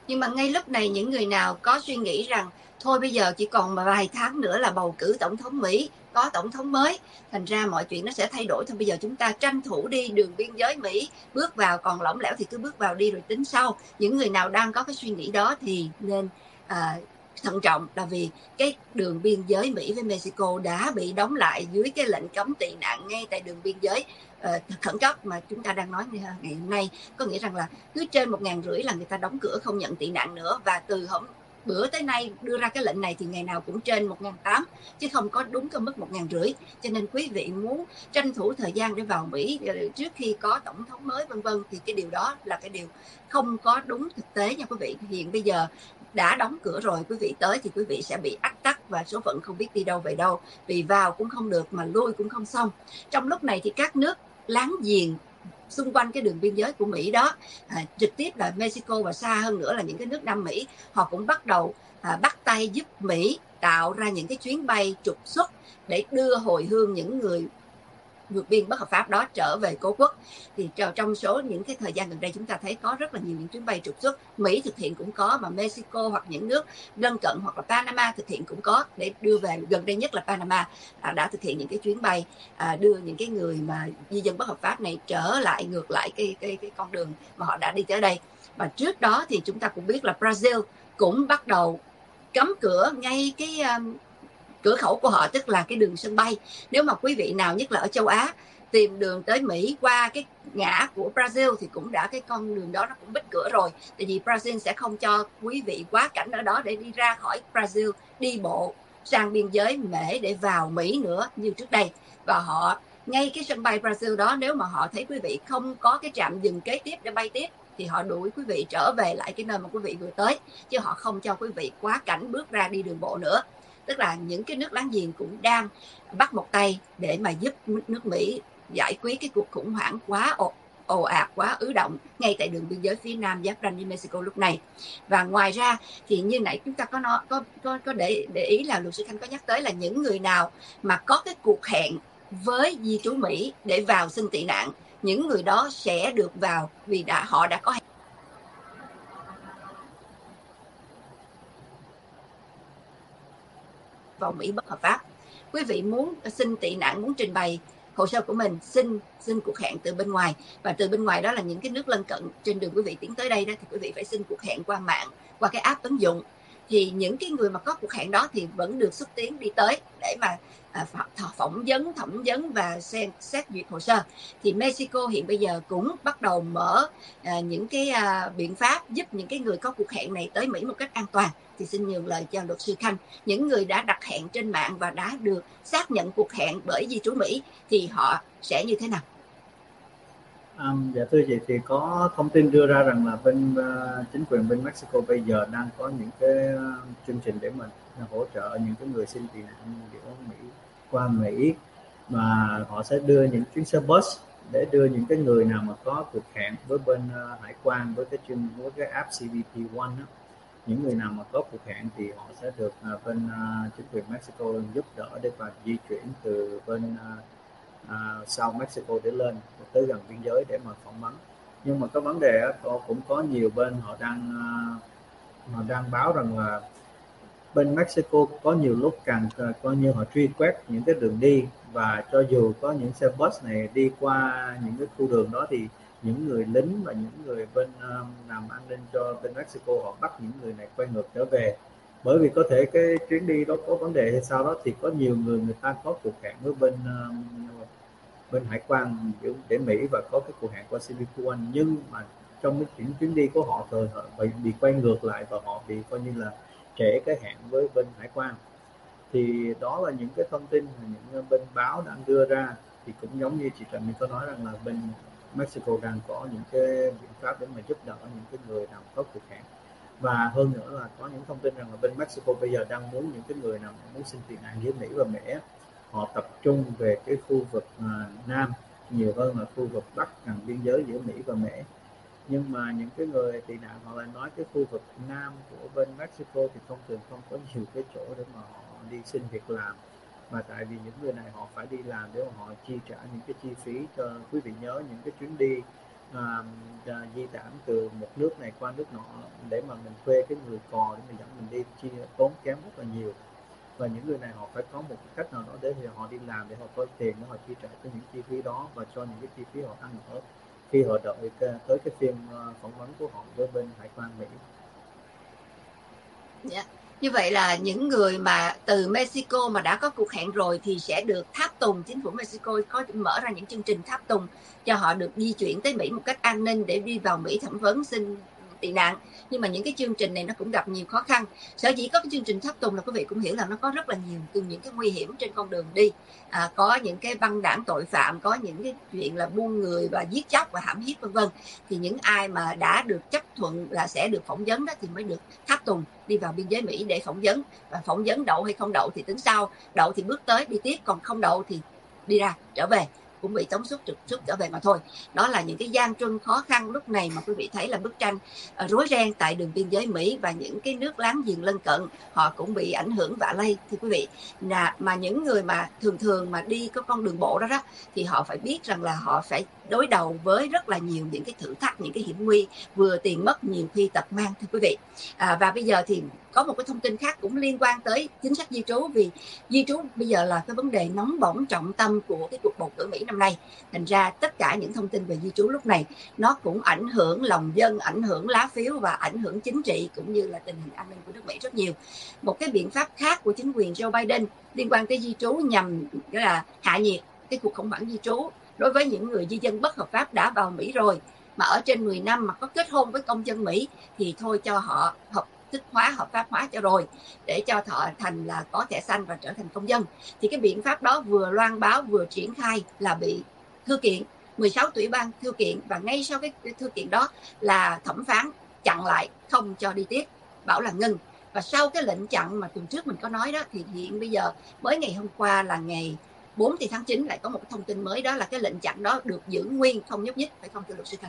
Nhưng mà ngay lúc này những người nào có suy nghĩ rằng thôi bây giờ chỉ còn vài tháng nữa là bầu cử tổng thống Mỹ, có tổng thống mới, thành ra mọi chuyện nó sẽ thay đổi, thôi bây giờ chúng ta tranh thủ đi đường biên giới Mỹ, bước vào, còn lỏng lẻo thì cứ bước vào đi rồi tính sau. Những người nào đang có cái suy nghĩ đó thì nên à, thận trọng, là vì cái đường biên giới Mỹ với Mexico đã bị đóng lại dưới cái lệnh cấm tị nạn ngay tại đường biên giới uh, khẩn cấp mà chúng ta đang nói ngày hôm nay. Có nghĩa rằng là cứ trên một ngàn rưỡi là người ta đóng cửa không nhận tị nạn nữa, và từ hôm bữa tới nay đưa ra cái lệnh này thì ngày nào cũng trên một ngàn tám chứ không có đúng cái mức một ngàn rưỡi. Cho nên quý vị muốn tranh thủ thời gian để vào Mỹ trước khi có tổng thống mới vân vân thì cái điều đó là cái điều không có đúng thực tế nha quý vị. Hiện bây giờ đã đóng cửa rồi, quý vị tới thì quý vị sẽ bị ách tắc và số phận không biết đi đâu về đâu, vì vào cũng không được mà lui cũng không xong. Trong lúc này thì các nước láng giềng xung quanh cái đường biên giới của Mỹ đó, à, trực tiếp là Mexico và xa hơn nữa là những cái nước Nam Mỹ, họ cũng bắt đầu à, bắt tay giúp Mỹ tạo ra những cái chuyến bay trục xuất để đưa hồi hương những người vượt biên bất hợp pháp đó trở về cố quốc. Thì trong số những cái thời gian gần đây chúng ta thấy có rất là nhiều những chuyến bay trục xuất, Mỹ thực hiện cũng có, mà Mexico hoặc những nước lân cận hoặc là Panama thực hiện cũng có, để đưa về. Gần đây nhất là Panama à, đã thực hiện những cái chuyến bay à, đưa những cái người mà di dân bất hợp pháp này trở lại, ngược lại cái, cái, cái con đường mà họ đã đi tới đây. Và trước đó thì chúng ta cũng biết là Brazil cũng bắt đầu cấm cửa ngay cái um, cửa khẩu của họ, tức là cái đường sân bay. Nếu mà quý vị nào, nhất là ở châu Á, tìm đường tới Mỹ qua cái ngã của Brazil thì cũng đã, cái con đường đó nó cũng bít cửa rồi, tại vì Brazil sẽ không cho quý vị quá cảnh ở đó để đi ra khỏi Brazil đi bộ sang biên giới Mễ để vào Mỹ nữa như trước đây. Và họ ngay cái sân bay Brazil đó, nếu mà họ thấy quý vị không có cái trạm dừng kế tiếp để bay tiếp thì họ đuổi quý vị trở về lại cái nơi mà quý vị vừa tới, chứ họ không cho quý vị quá cảnh bước ra đi đường bộ nữa. Tức là những cái nước láng giềng cũng đang bắt một tay để mà giúp nước Mỹ giải quyết cái cuộc khủng hoảng quá ồ, ồ ạt, quá ứ động ngay tại đường biên giới phía nam giáp ranh với Mexico lúc này. Và ngoài ra thì như nãy chúng ta có nó có có có để để ý là luật sư Khanh có nhắc tới là những người nào mà có cái cuộc hẹn với di trú Mỹ để vào xin tị nạn, những người đó sẽ được vào vì đã họ đã có vào Mỹ bất hợp pháp. Quý vị muốn xin tị nạn, muốn trình bày hồ sơ của mình, xin xin cuộc hẹn từ bên ngoài, và từ bên ngoài đó là những cái nước lân cận trên đường quý vị tiến tới đây đó, thì quý vị phải xin cuộc hẹn qua mạng, qua cái app ứng dụng. Thì những cái người mà có cuộc hẹn đó thì vẫn được xúc tiến đi tới để mà à, phỏng vấn, thẩm vấn và xem xét duyệt hồ sơ. Thì Mexico hiện bây giờ cũng bắt đầu mở à, những cái à, biện pháp giúp những cái người có cuộc hẹn này tới Mỹ một cách an toàn. Thì xin nhường lời cho luật sư Khanh. Những người đã đặt hẹn trên mạng và đã được xác nhận cuộc hẹn bởi di trú Mỹ thì họ sẽ như thế nào? À, dạ thưa chị, thì có thông tin đưa ra rằng là bên uh, chính quyền bên Mexico bây giờ đang có những cái uh, chương trình để mà hỗ trợ những cái người xin tị nạn giữa Mỹ qua Mỹ, mà họ sẽ đưa những chuyến xe bus để đưa những cái người nào mà có cuộc hẹn với bên uh, hải quan, với cái chuyên với cái app xê bê pê One đó. Những người nào mà có cuộc hẹn thì họ sẽ được uh, bên uh, chính quyền Mexico giúp đỡ để mà di chuyển từ bên uh, À, sau Mexico để lên tới gần biên giới để mà phỏng vấn. Nhưng mà cái vấn đề đó, cũng có nhiều bên họ đang họ đang báo rằng là bên Mexico có nhiều lúc càng coi như họ truy quét những cái đường đi, và cho dù có những xe bus này đi qua những cái khu đường đó thì những người lính và những người bên um, làm an ninh cho bên Mexico họ bắt những người này quay ngược trở về, bởi vì có thể cái chuyến đi đó có vấn đề hay sao đó. Thì có nhiều người người ta có cuộc hẹn với bên um, bên hải quan để Mỹ và có cái cuộc hẹn qua xê bê pê One, nhưng mà trong cái chuyến chuyến đi của họ rồi họ bị, bị quay ngược lại và họ bị coi như là trễ cái hẹn với bên hải quan. Thì đó là những cái thông tin mà những bên báo đang đưa ra. Thì cũng giống như chị Trần Minh có nói rằng là bên Mexico đang có những cái biện pháp để mà giúp đỡ những cái người nào có cuộc hẹn. Và hơn nữa là có những thông tin rằng là bên Mexico bây giờ đang muốn những cái người nào muốn xin tị nạn giữa Mỹ và Mỹ, họ tập trung về cái khu vực uh, Nam nhiều hơn là khu vực Bắc gần biên giới giữa Mỹ và Mỹ. Nhưng mà những cái người tị nạn họ lại nói cái khu vực Nam của bên Mexico thì thông thường không có nhiều cái chỗ để mà họ đi xin việc làm, mà tại vì những người này họ phải đi làm để mà họ chi trả những cái chi phí cho, quý vị nhớ những cái chuyến đi à, à, di tản từ một nước này qua nước nọ để mà mình thuê cái người cò để mình dẫn mình đi, chi tốn kém rất là nhiều. Và những người này họ phải có một cách nào đó để họ đi làm, để họ có tiền để họ chi trả cho những chi phí đó và cho những cái chi phí họ ăn ở khi họ đợi cái, tới cái phiên uh, phỏng vấn của họ với bên hải quan Mỹ. Yeah. Như vậy là những người mà từ Mexico mà đã có cuộc hẹn rồi thì sẽ được tháp tùng, chính phủ Mexico có mở ra những chương trình tháp tùng cho họ được di chuyển tới Mỹ một cách an ninh để đi vào Mỹ thẩm vấn xin tị nạn. Nhưng mà những cái chương trình này nó cũng gặp nhiều khó khăn. Sở dĩ có cái chương trình tháp tùng là quý vị cũng hiểu là nó có rất là nhiều từ những cái nguy hiểm trên con đường đi. À, có những cái băng đảng tội phạm, có những cái chuyện là buôn người và giết chóc và hãm hiếp vân vân. Thì những ai mà đã được chấp thuận là sẽ được phỏng vấn đó thì mới được tháp tùng đi vào biên giới Mỹ để phỏng vấn. Và phỏng vấn đậu hay không đậu thì tính sau, đậu thì bước tới đi tiếp, còn không đậu thì đi ra trở về, cũng bị tống xuất trục xuất trở về mà thôi. Đó là những cái gian truân khó khăn lúc này mà quý vị thấy là bức tranh uh, rối ren tại đường biên giới Mỹ, và những cái nước láng giềng lân cận họ cũng bị ảnh hưởng vạ lây thưa quý vị. Là mà những người mà thường thường mà đi có con đường bộ đó đó thì họ phải biết rằng là họ phải đối đầu với rất là nhiều những cái thử thách, những cái hiểm nguy, vừa tiền mất nhiều khi tật mang thưa quý vị. À, và bây giờ thì có một cái thông tin khác cũng liên quan tới chính sách di trú, vì di trú bây giờ là cái vấn đề nóng bỏng trọng tâm của cái cuộc bầu cử Mỹ năm nay. Thành ra tất cả những thông tin về di trú lúc này nó cũng ảnh hưởng lòng dân, ảnh hưởng lá phiếu và ảnh hưởng chính trị cũng như là tình hình an ninh của nước Mỹ rất nhiều. Một cái biện pháp khác của chính quyền Joe Biden liên quan tới di trú nhằm nghĩa là hạ nhiệt cái cuộc khủng hoảng di trú đối với những người di dân bất hợp pháp đã vào Mỹ rồi mà ở trên mười năm mà có kết hôn với công dân Mỹ thì thôi cho họ hợp thức hóa, hợp pháp hóa cho rồi, để cho họ thành là có thẻ xanh và trở thành công dân. Thì cái biện pháp đó vừa loan báo vừa triển khai là bị thư kiện, mười sáu tiểu bang thư kiện, và ngay sau cái thư kiện đó là thẩm phán chặn lại không cho đi tiếp, bảo là ngừng. Và sau cái lệnh chặn mà tuần trước mình có nói đó thì hiện bây giờ mới ngày hôm qua là ngày bốn tháng chín lại có một thông tin mới, đó là cái lệnh chặn đó được giữ nguyên không nhúc nhích, phải không thưa luật sư Thành?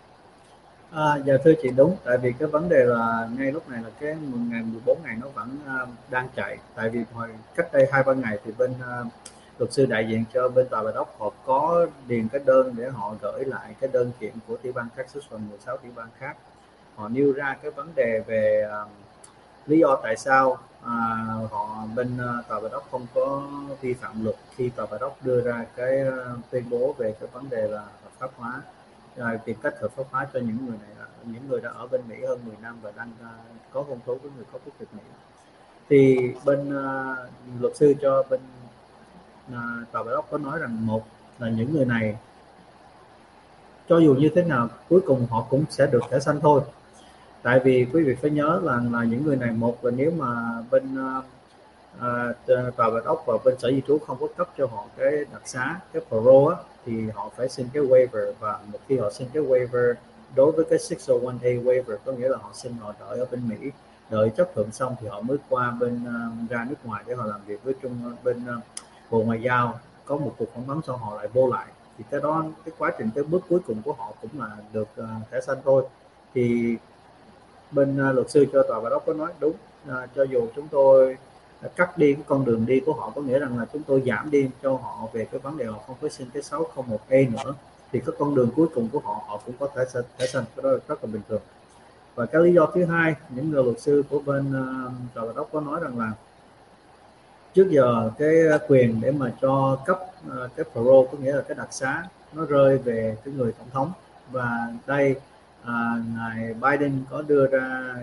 À, dạ thưa chị, đúng, tại vì cái vấn đề là ngay lúc này là cái ngày mười bốn ngày nó vẫn uh, đang chạy. Tại vì hồi cách đây hai ba ngày thì bên uh, luật sư đại diện cho bên tòa Bạch Ốc họ có điền cái đơn để họ gửi lại cái đơn kiện của tiểu bang Texas và mười sáu tiểu bang khác. Họ nêu ra cái vấn đề về uh, lý do tại sao uh, họ bên uh, tòa Bạch Ốc không có vi phạm luật khi tòa Bạch Ốc đưa ra cái uh, tuyên bố về cái vấn đề là hợp pháp hóa, rồi tìm cách hợp pháp hóa cho những người này, những người đã ở bên Mỹ hơn mười năm và đang uh, có hôn thú với người có quốc tịch Mỹ. Thì bên uh, luật sư cho bên uh, tòa Bạch Ốc có nói rằng, một là những người này cho dù như thế nào cuối cùng họ cũng sẽ được thẻ xanh thôi. Tại vì quý vị phải nhớ là là những người này, một là nếu mà bên uh, uh, tòa Bạch Ốc và bên sở di trú không có cấp cho họ cái đặc xá, cái parole á, thì họ phải xin cái waiver, và một khi họ xin cái waiver đối với cái sáu không một A waiver, có nghĩa là họ xin họ đợi ở bên Mỹ, đợi chấp thuận xong thì họ mới qua bên uh, ra nước ngoài để họ làm việc với trung bên uh, Bộ Ngoại giao, có một cuộc phỏng vấn xong họ lại vô lại. Thì cái đó, cái quá trình, cái bước cuối cùng của họ cũng là được uh, thẻ xanh thôi. Thì bên uh, luật sư cho tòa Bạch Ốc có nói đúng, uh, cho dù chúng tôi cắt đi cái con đường đi của họ, có nghĩa rằng là chúng tôi giảm đi cho họ về cái vấn đề họ không phải xin cái sáu không một A nữa, thì cái con đường cuối cùng của họ họ cũng có thể thẻ xanh, cái đó là rất là bình thường. Và cái lý do thứ hai, những người luật sư của bên uh, tòa Bạch Ốc có nói rằng là trước giờ cái quyền để mà cho cấp uh, cái parole, có nghĩa là cái đặc xá, nó rơi về cái người tổng thống, và đây uh, ngài Biden có đưa ra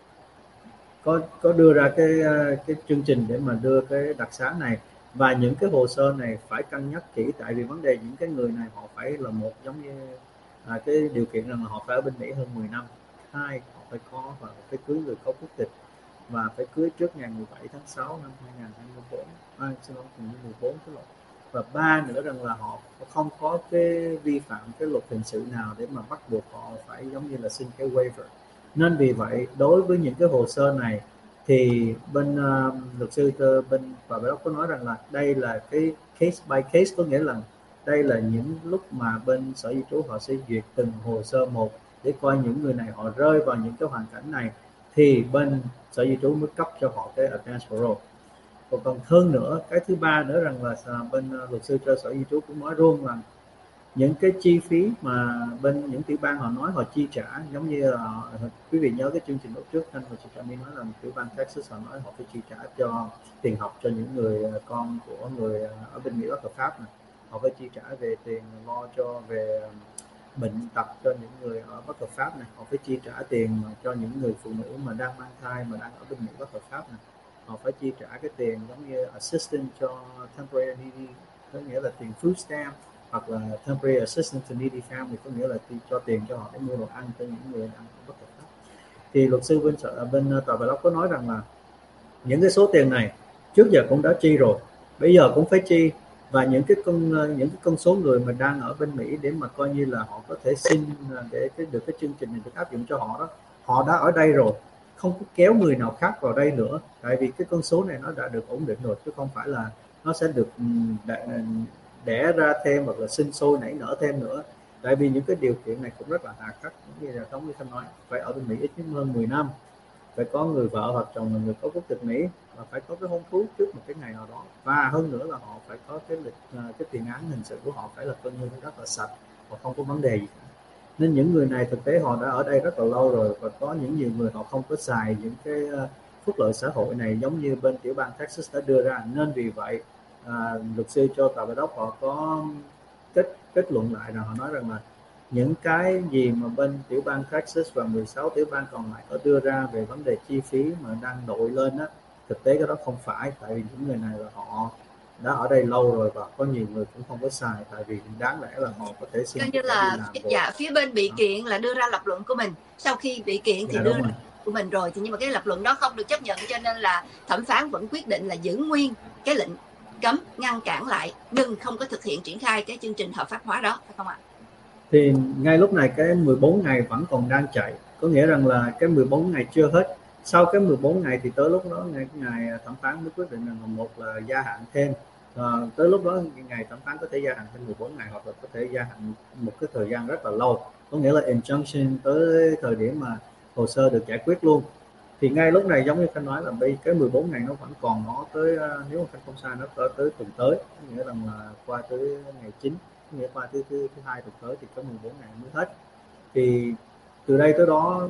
có có đưa ra cái cái chương trình để mà đưa cái đặc xá này, và những cái hồ sơ này phải cân nhắc kỹ. Tại vì vấn đề những cái người này họ phải là, một, giống như à, cái điều kiện rằng là họ phải ở bên Mỹ hơn mười năm, hai họ phải có và phải cưới người có quốc tịch và phải cưới trước ngày mười bảy tháng sáu năm hai nghìn không trăm hai mươi bốn, à, xin lỗi, mười bốn cái luật. Và ba nữa rằng là họ không có cái vi phạm cái luật hình sự nào để mà bắt buộc họ phải giống như là xin cái waiver. Nên vì vậy đối với những cái hồ sơ này thì bên uh, luật sư bên tòa Bạch Ốc có nói rằng là đây là cái case by case, có nghĩa là đây là những lúc mà bên sở di trú họ sẽ duyệt từng hồ sơ một để coi những người này họ rơi vào những cái hoàn cảnh này thì bên sở di trú mới cấp cho họ cái advance parole. Còn còn hơn nữa, cái thứ ba nữa rằng là bên uh, luật sư cho sở di trú cũng nói luôn là những cái chi phí mà bên những tiểu bang họ nói họ chi trả, giống như là quý vị nhớ cái chương trình lúc trước anh và chị Trâm nói là tiểu bang Texas họ nói họ phải chi trả cho tiền học cho những người con của người ở bên Mỹ bất hợp pháp này, họ phải chi trả về tiền lo cho về bệnh tật cho những người ở bất hợp pháp này, họ phải chi trả tiền cho những người phụ nữ mà đang mang thai mà đang ở bên Mỹ bất hợp pháp này, họ phải chi trả cái tiền giống như assistance cho temporary needy, có nghĩa là tiền food stamp, hoặc là temporary assistance to needy family, có nghĩa là cho tiền cho họ để mua đồ ăn cho những người đang bất hợp pháp. Thì luật sư bên bên tòa bạch ốc có nói rằng là những cái số tiền này trước giờ cũng đã chi rồi, bây giờ cũng phải chi, và những cái con những cái con số người mà đang ở bên Mỹ để mà coi như là họ có thể xin để cái được cái chương trình này được áp dụng cho họ đó, họ đã ở đây rồi, không có kéo người nào khác vào đây nữa, tại vì cái con số này nó đã được ổn định rồi, chứ không phải là nó sẽ được đẻ, đẻ ra thêm hoặc là sinh sôi nảy nở thêm nữa. Tại vì những cái điều kiện này cũng rất là hà khắc, như là Tống Như Thanh nói, phải ở bên Mỹ ít nhất hơn mười năm, phải có người vợ hoặc chồng là người có quốc tịch Mỹ, và phải có cái hôn thú trước một cái ngày nào đó, và hơn nữa là họ phải có cái lịch cái tiền án hình sự của họ phải là coi như rất là sạch và không có vấn đề gì. Nên những người này thực tế họ đã ở đây rất là lâu rồi, và có những nhiều người họ không có xài những cái phúc lợi xã hội này giống như bên tiểu bang Texas đã đưa ra. Nên vì vậy à, luật sư cho tòa bạch ốc họ có kết kết luận lại rằng họ nói rằng là những cái gì mà bên tiểu bang Texas và mười sáu tiểu bang còn lại có đưa ra về vấn đề chi phí mà đang đội lên á, thực tế cái đó không phải, tại vì những người này là họ đã ở đây lâu rồi và có nhiều người cũng không có xài, tại vì đáng lẽ là họ có thể xin coi như là dạ, phía bên bị kiện là đưa ra lập luận của mình, sau khi bị kiện thì dạ, đưa ra của mình rồi, thì nhưng mà cái lập luận đó không được chấp nhận, cho nên là thẩm phán vẫn quyết định là giữ nguyên cái lệnh cấm, ngăn cản lại nhưng không có thực hiện triển khai cái chương trình hợp pháp hóa đó, phải không ạ? Thì ngay lúc này cái mười bốn ngày vẫn còn đang chạy, có nghĩa rằng là cái mười bốn ngày chưa hết. Sau cái mười bốn ngày thì tới lúc đó ngày, ngày thẩm phán mới quyết định là một là gia hạn thêm, à, tới lúc đó ngày thẩm phán có thể gia hạn thêm mười bốn ngày, hoặc là có thể gia hạn một cái thời gian rất là lâu, có nghĩa là injunction tới thời điểm mà hồ sơ được giải quyết luôn. Thì ngay lúc này giống như Khanh nói là bây cái mười bốn ngày nó vẫn còn, nó tới, nếu mà Khanh không sai, nó tới, tới tuần tới, có nghĩa rằng là qua tới ngày chín, nghĩa qua thứ thứ thứ hai tuần tới thì có mười bốn ngày mới hết. Thì từ đây tới đó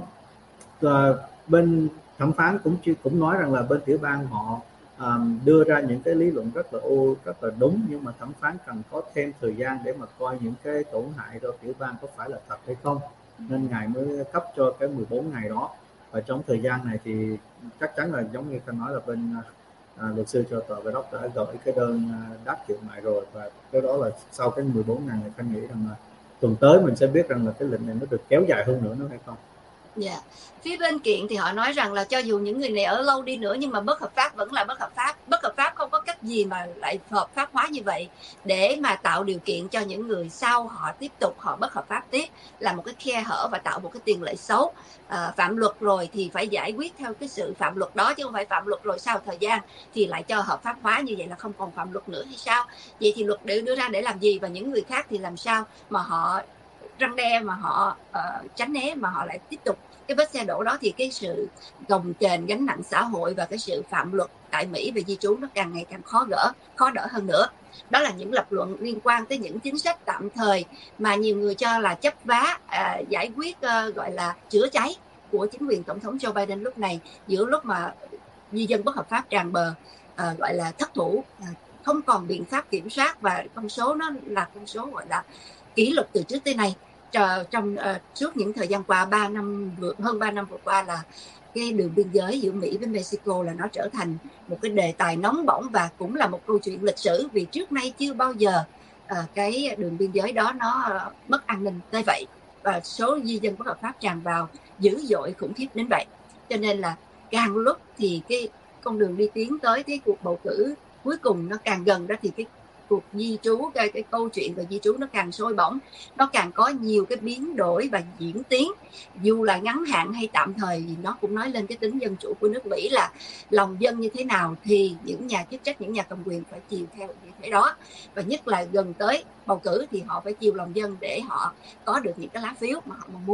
uh, bên thẩm phán cũng cũng nói rằng là bên tiểu bang họ um, đưa ra những cái lý luận rất là ô rất là đúng, nhưng mà thẩm phán cần có thêm thời gian để mà coi những cái tổn hại do tiểu bang có phải là thật hay không, nên ngài mới cấp cho cái mười bốn ngày đó. Và trong thời gian này thì chắc chắn là giống như Khanh nói là bên à, luật sư cho tòa bạch ốc đã gửi cái đơn đáp kiện lại rồi, và cái đó là sau cái mười bốn ngày này Khanh nghĩ rằng là tuần tới mình sẽ biết rằng là cái lệnh này nó được kéo dài hơn nữa nữa hay không. Dạ, yeah. Phía bên kiện thì họ nói rằng là cho dù những người này ở lâu đi nữa nhưng mà bất hợp pháp vẫn là bất hợp pháp. Bất hợp pháp không có cách gì mà lại hợp pháp hóa như vậy, để mà tạo điều kiện cho những người sau họ tiếp tục họ bất hợp pháp tiếp, là một cái khe hở và tạo một cái tiền lệ xấu. À, phạm luật rồi thì phải giải quyết theo cái sự phạm luật đó, chứ không phải phạm luật rồi sau thời gian thì lại cho hợp pháp hóa, như vậy là không còn phạm luật nữa hay sao? Vậy thì luật đều đưa ra để làm gì, và những người khác thì làm sao mà họ răn đe, mà họ uh, tránh né, mà họ lại tiếp tục cái vết xe đổ đó? Thì cái sự gồng kềnh gánh nặng xã hội và cái sự phạm luật tại Mỹ về di trú nó càng ngày càng khó gỡ, khó đỡ hơn nữa. Đó là những lập luận liên quan tới những chính sách tạm thời mà nhiều người cho là chấp vá à, giải quyết uh, gọi là chữa cháy của chính quyền tổng thống Joe Biden lúc này, giữa lúc mà di dân bất hợp pháp tràn bờ, à, gọi là thất thủ, à, không còn biện pháp kiểm soát, và con số nó là con số gọi là kỷ lục từ trước tới nay. Trong uh, suốt những thời gian qua, ba năm hơn ba năm vừa qua, là cái đường biên giới giữa Mỹ với Mexico là nó trở thành một cái đề tài nóng bỏng, và cũng là một câu chuyện lịch sử, vì trước nay chưa bao giờ uh, cái đường biên giới đó nó uh, mất an ninh tới vậy, và số di dân bất hợp pháp tràn vào dữ dội khủng khiếp đến vậy. Cho nên là càng lúc thì cái con đường đi tiến tới cái cuộc bầu cử cuối cùng nó càng gần đó, thì cái cuộc di trú, cái, cái câu chuyện về di trú nó càng sôi bỏng, nó càng có nhiều cái biến đổi và diễn tiến, dù là ngắn hạn hay tạm thời, thì nó cũng nói lên cái tính dân chủ của nước Mỹ, là lòng dân như thế nào thì những nhà chức trách, những nhà cầm quyền phải chiều theo như thế đó. Và nhất là gần tới bầu cử thì họ phải chiều lòng dân để họ có được những cái lá phiếu mà họ mong muốn.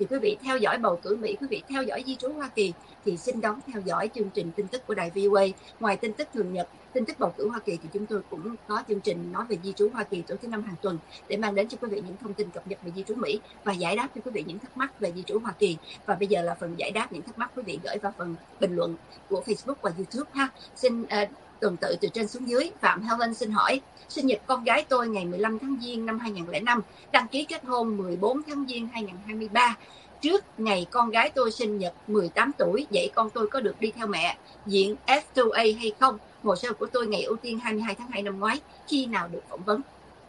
thì quý vị theo dõi bầu cử Mỹ, quý vị theo dõi di trú Hoa Kỳ thì xin đón theo dõi chương trình tin tức của đài vê o a. Ngoài tin tức thường nhật, tin tức bầu cử Hoa Kỳ thì chúng tôi cũng có chương trình nói về di trú Hoa Kỳ tối thứ năm hàng tuần để mang đến cho quý vị những thông tin cập nhật về di trú Mỹ và giải đáp cho quý vị những thắc mắc về di trú Hoa Kỳ. Và bây giờ là phần giải đáp những thắc mắc quý vị gửi vào phần bình luận của Facebook và YouTube ha. Xin uh, tuần tự từ trên xuống dưới. Phạm Helen xin hỏi: sinh nhật con gái tôi ngày mười lăm tháng Giêng năm hai nghìn không trăm lẻ năm, đăng ký kết hôn mười bốn tháng Giêng hai nghìn không trăm hai mươi ba. Trước ngày con gái tôi sinh nhật mười tám tuổi, vậy con tôi có được đi theo mẹ diện ép hai a hay không? Hồ sơ của tôi ngày ưu tiên hai mươi hai tháng hai năm ngoái, khi nào được phỏng vấn?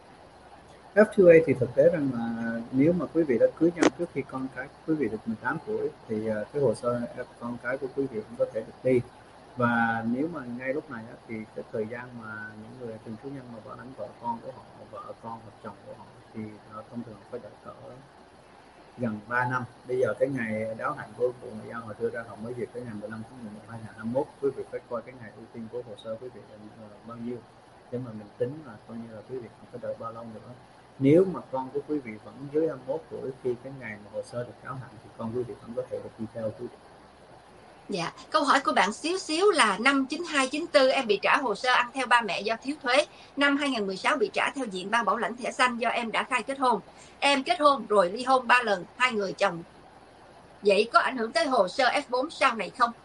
ép hai a thì thực tế rằng là nếu mà quý vị đã cưới nhau trước khi con cái quý vị được mười tám tuổi thì cái hồ sơ con cái của quý vị cũng có thể được đi. Và nếu mà ngay lúc này thì cái thời gian mà những người từng trú nhân mà bảo lãnh vợ con của họ, vợ con hoặc chồng của họ thì thông thường phải đợi cỡ gần ba năm. Bây giờ cái ngày đáo hạn của Bộ Ngoại giao họ đưa ra, họ mới duyệt cái ngày mười lăm tháng mười một hai nghìn không trăm hai mươi mốt. Quý vị phải coi cái ngày ưu tiên của hồ sơ quý vị là bao nhiêu để mà mình tính là coi như là quý vị phải đợi bao lâu nữa. Nếu mà con của quý vị vẫn dưới hai mươi mốt tuổi khi cái ngày mà hồ sơ được đáo hạn thì con quý vị vẫn có thể được đi theo quý vị. Dạ, câu hỏi của bạn xíu xíu là năm chín hai chín tư em bị trả hồ sơ ăn theo ba mẹ do thiếu thuế. Năm hai nghìn không trăm mười sáu bị trả theo diện ban bảo lãnh thẻ xanh do em đã khai kết hôn. Em kết hôn rồi ly hôn ba lần, hai người chồng. Vậy có ảnh hưởng tới hồ sơ ép bốn sau này không?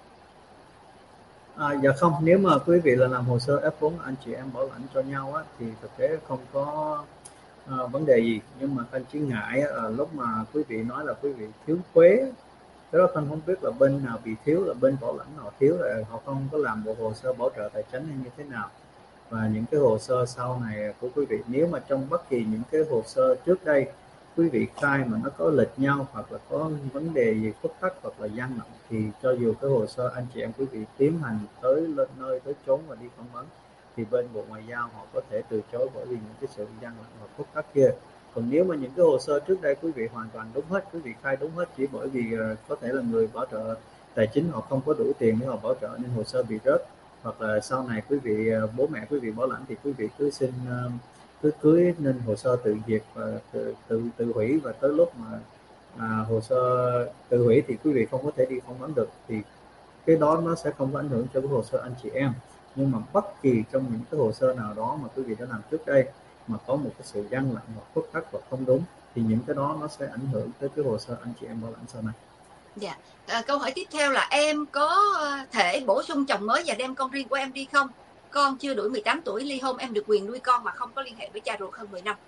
À, dạ không, nếu mà quý vị là làm hồ sơ ép bốn anh chị em bảo lãnh cho nhau á, thì thực tế không có à, vấn đề gì. Nhưng mà anh chỉ ngại là lúc mà quý vị nói là quý vị thiếu thuế, cái đó anh không biết là bên nào bị thiếu, là bên bảo lãnh họ thiếu, là họ không có làm bộ hồ sơ bảo trợ tài chính hay như thế nào. Và những cái hồ sơ sau này của quý vị, nếu mà trong bất kỳ những cái hồ sơ trước đây quý vị khai mà nó có lệch nhau hoặc là có vấn đề gì phức tắc hoặc là gian lận thì cho dù cái hồ sơ anh chị em quý vị tiến hành tới lên nơi tới chốn và đi phỏng vấn thì bên Bộ Ngoại giao họ có thể từ chối bởi vì những cái sự gian lận hoặc phức tắc kia. Còn nếu mà những cái hồ sơ trước đây quý vị hoàn toàn đúng hết, quý vị khai đúng hết, chỉ bởi vì uh, có thể là người bảo trợ tài chính họ không có đủ tiền để họ bảo trợ nên hồ sơ bị rớt, hoặc là sau này quý vị uh, bố mẹ quý vị bảo lãnh thì quý vị cứ xin uh, cứ cưới nên hồ sơ tự duyệt và tự tự tự hủy, và tới lúc mà à, hồ sơ tự hủy thì quý vị không có thể đi phỏng vấn được, thì cái đó nó sẽ không có ảnh hưởng cho cái hồ sơ anh chị em. Nhưng mà bất kỳ trong những cái hồ sơ nào đó mà quý vị đã làm trước đây mà có một cái sự gian lận hoặc phức tắc và không đúng thì những cái đó nó sẽ ảnh hưởng tới cái hồ sơ anh chị em bảo lãnh sau này. Dạ. À, câu hỏi tiếp theo là em có thể bổ sung chồng mới và đem con riêng của em đi không? Con chưa đủ mười tám tuổi, ly hôn, em được quyền nuôi con mà không có liên hệ với cha ruột hơn mười năm.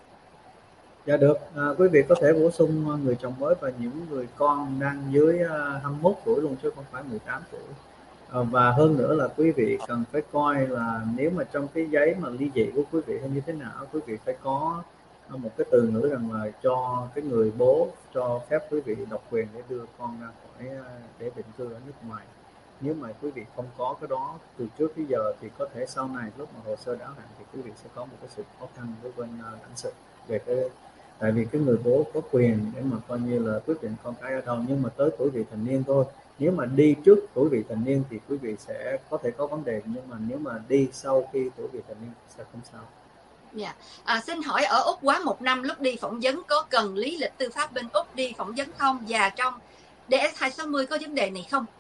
Dạ được, à, quý vị có thể bổ sung người chồng mới và những người con đang dưới hai mươi mốt tuổi luôn chứ không phải mười tám tuổi. À, và hơn nữa là quý vị cần phải coi là nếu mà trong cái giấy mà ly dị của quý vị hay như thế nào, quý vị phải có một cái từ ngữ rằng là cho cái người bố cho phép quý vị độc quyền để đưa con ra khỏi để định cư ở nước ngoài. Nếu mà quý vị không có cái đó từ trước tới giờ thì có thể sau này lúc mà hồ sơ đáo hạn thì quý vị sẽ có một cái sự khó khăn với bên lãnh sự về cái, tại vì cái người bố có quyền để mà coi như là quyết định con cái ở đâu, nhưng mà tới tuổi vị thành niên thôi. Nếu mà đi trước tuổi vị thành niên thì quý vị sẽ có thể có vấn đề, nhưng mà nếu mà đi sau khi tuổi vị thành niên sẽ không sao. Dạ. À, xin hỏi ở Úc quá một năm, lúc đi phỏng vấn có cần lý lịch tư pháp bên Úc đi phỏng vấn không? Và trong đê ét hai sáu mươi có vấn đề này không?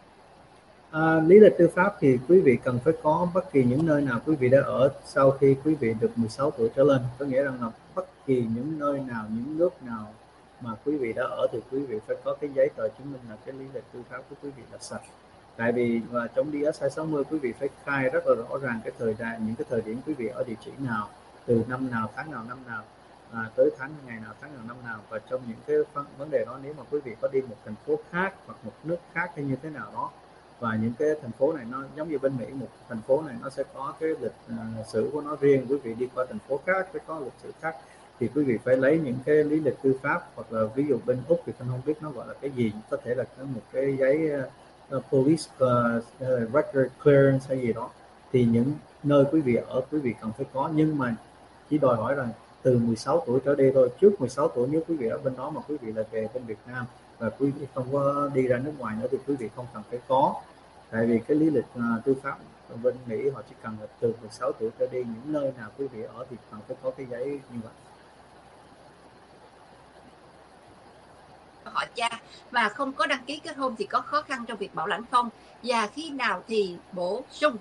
À, lý lịch tư pháp thì quý vị cần phải có bất kỳ những nơi nào quý vị đã ở sau khi quý vị được mười sáu tuổi trở lên. Có nghĩa rằng là bất kỳ những nơi nào, những nước nào mà quý vị đã ở thì quý vị phải có cái giấy tờ chứng minh là cái lý lịch tư pháp của quý vị là sạch. Tại vì và trong đê ét hai sáu mươi quý vị phải khai rất là rõ ràng cái thời đại, những cái thời điểm quý vị ở địa chỉ nào, từ năm nào, tháng nào, năm nào, à, tới tháng ngày nào, tháng nào, năm nào. Và trong những cái vấn đề đó, nếu mà quý vị có đi một thành phố khác hoặc một nước khác hay như thế nào đó, và những cái thành phố này nó giống như bên Mỹ, một thành phố này nó sẽ có cái lịch uh, sử của nó riêng, quý vị đi qua thành phố khác sẽ có lịch sử khác, thì quý vị phải lấy những cái lý lịch tư pháp, hoặc là ví dụ bên Úc thì tôi không biết nó gọi là cái gì, có thể là có một cái giấy uh, police uh, record clearance hay gì đó, thì những nơi quý vị ở quý vị cần phải có, nhưng mà chỉ đòi hỏi rằng từ mười sáu tuổi trở đi thôi. Trước mười sáu tuổi nếu quý vị ở bên đó mà quý vị là về bên Việt Nam và quý vị không có đi ra nước ngoài nữa thì quý vị không cần phải có, tại vì cái lý lịch uh, tư pháp ở bên Mỹ họ chỉ cần là từ mười sáu tuổi trở đi, những nơi nào quý vị ở thì cần phải có cái giấy như vậy. họ cha mà không có đăng ký kết hôn thì có khó khăn trong việc bảo lãnh không? Và khi nào thì bổ sung?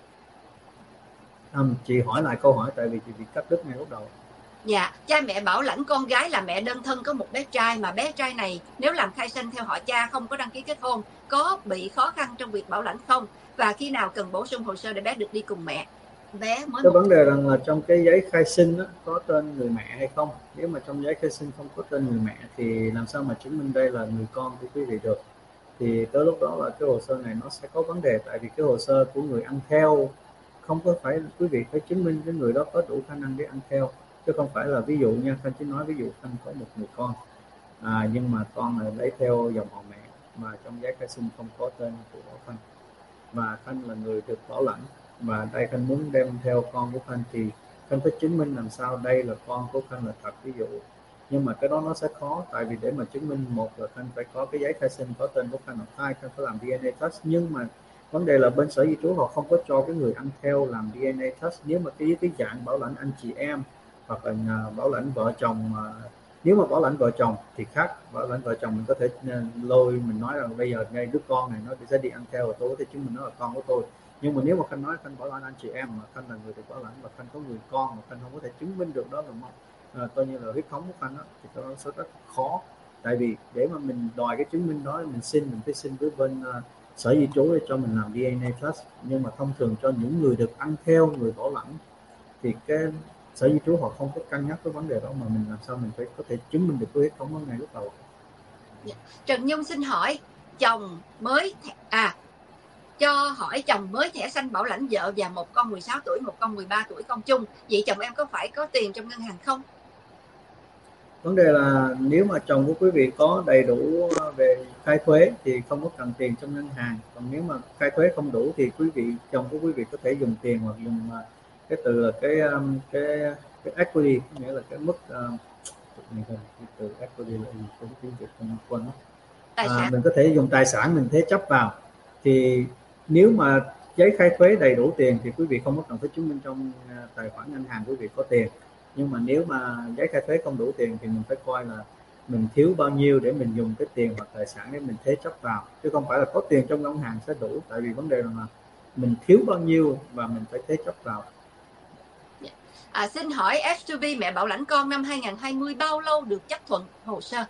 À, chị hỏi lại câu hỏi tại vì chị bị cắt đứt ngay lúc đầu. Dạ, cha mẹ bảo lãnh con gái là mẹ đơn thân có một bé trai, mà bé trai này nếu làm khai sinh theo họ cha không có đăng ký kết hôn, có bị khó khăn trong việc bảo lãnh không? Và khi nào cần bổ sung hồ sơ để bé được đi cùng mẹ? Bé mới Cái một vấn đề rằng là trong cái giấy khai sinh đó, có tên người mẹ hay không. Nếu mà trong giấy khai sinh không có tên người mẹ thì làm sao mà chứng minh đây là người con của quý vị được. Thì tới lúc đó là cái hồ sơ này nó sẽ có vấn đề, tại vì cái hồ sơ của người ăn theo không có phải quý vị phải chứng minh cái người đó có đủ khả năng để ăn theo, chứ không phải là ví dụ nha, Khanh chỉ nói ví dụ Khanh có một người con à, nhưng mà con là lấy theo dòng họ mẹ mà trong giấy khai sinh không có tên của Khanh, và Khanh là người được bảo lãnh và đây Khanh muốn đem theo con của Khanh thì Khanh phải chứng minh làm sao đây là con của Khanh là thật, ví dụ. Nhưng mà cái đó nó sẽ khó, tại vì để mà chứng minh, một là Khanh phải có cái giấy khai sinh có tên của Khanh, hai Khanh phải làm đê en a test. Nhưng mà vấn đề là bên sở di trú họ không có cho cái người ăn theo làm đê en a test. Nếu mà cái cái dạng bảo lãnh anh chị em hoặc là bảo lãnh vợ chồng, nếu mà bảo lãnh vợ chồng thì khác. Bảo lãnh vợ chồng mình có thể lôi mình nói rằng bây giờ ngay đứa con này nó sẽ đi ăn theo và tôi có thể chứng minh nó là con của tôi. Nhưng mà nếu mà Khanh nói Khanh bảo lãnh anh chị em mà Khanh là người được bảo lãnh và Khanh có người con mà Khanh không có thể chứng minh được đó là à, coi như là huyết thống của Khanh đó, thì nó sẽ rất khó. Tại vì để mà mình đòi cái chứng minh đó mình xin mình phải xin với bên uh, sở di trú để cho mình làm đê en a test. Nhưng mà thông thường cho những người được ăn theo người bảo lãnh thì cái sở di trú họ không có cân nhắc cái vấn đề đó, mà mình làm sao mình phải có thể chứng minh được cái huyết thống đó ngay lúc đầu. Trần Nhung xin hỏi, chồng mới à cho hỏi chồng mới thẻ xanh bảo lãnh vợ và một con mười sáu tuổi, một con mười ba tuổi con chung, vậy chồng em có phải có tiền trong ngân hàng không? Vấn đề là nếu mà chồng của quý vị có đầy đủ về khai thuế thì không có cần tiền trong ngân hàng. Còn nếu mà khai thuế không đủ thì quý vị chồng của quý vị có thể dùng tiền hoặc dùng cái từ là cái cái cái equity, nghĩa là cái mức uh, cái từ equity là gì? Cái tiếng Việt không quên đó. À, mình có thể dùng tài sản mình thế chấp vào. Thì nếu mà giấy khai thuế đầy đủ tiền thì quý vị không có cần phải chứng minh trong tài khoản ngân hàng quý vị có tiền. Nhưng mà nếu mà giấy khai thuế không đủ tiền thì mình phải coi là mình thiếu bao nhiêu để mình dùng cái tiền hoặc tài sản để mình thế chấp vào, chứ không phải là có tiền trong ngân hàng sẽ đủ. Tại vì vấn đề là mình thiếu bao nhiêu và mình phải thế chấp vào. À, xin hỏi ép hai bê mẹ bảo lãnh con năm hai không hai không bao lâu được chấp thuận hồ sơ?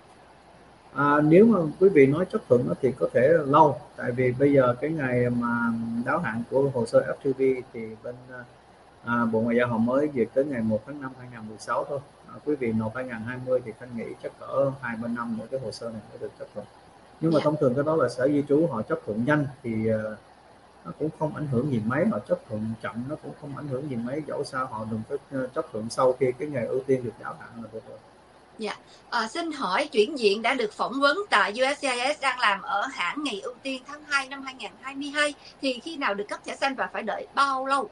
À, nếu mà quý vị nói chấp thuận thì có thể là lâu, tại vì bây giờ cái ngày mà đáo hạn của hồ sơ ép hai bê thì bên à, Bộ Ngoại giao họ mới duyệt tới ngày một tháng năm hai nghìn không trăm mười sáu thôi. À, quý vị nộp hai nghìn không trăm hai mươi thì Khanh nghĩ chắc cỡ hai ba năm nữa cái hồ sơ này mới được chấp thuận. Nhưng mà yeah. thông thường cái đó là sở di trú họ chấp thuận nhanh thì uh, nó cũng không ảnh hưởng gì mấy, họ chấp thuận chậm nó cũng không ảnh hưởng gì mấy, dẫu sao họ đừng có chấp thuận sau khi cái ngày ưu tiên được đáo hạn là được rồi. Dạ, à, xin hỏi chuyển diện đã được phỏng vấn tại u ét xê i ét đang làm ở hãng ngày ưu tiên tháng hai năm hai nghìn không trăm hai mươi hai thì khi nào được cấp thẻ xanh và phải đợi bao lâu?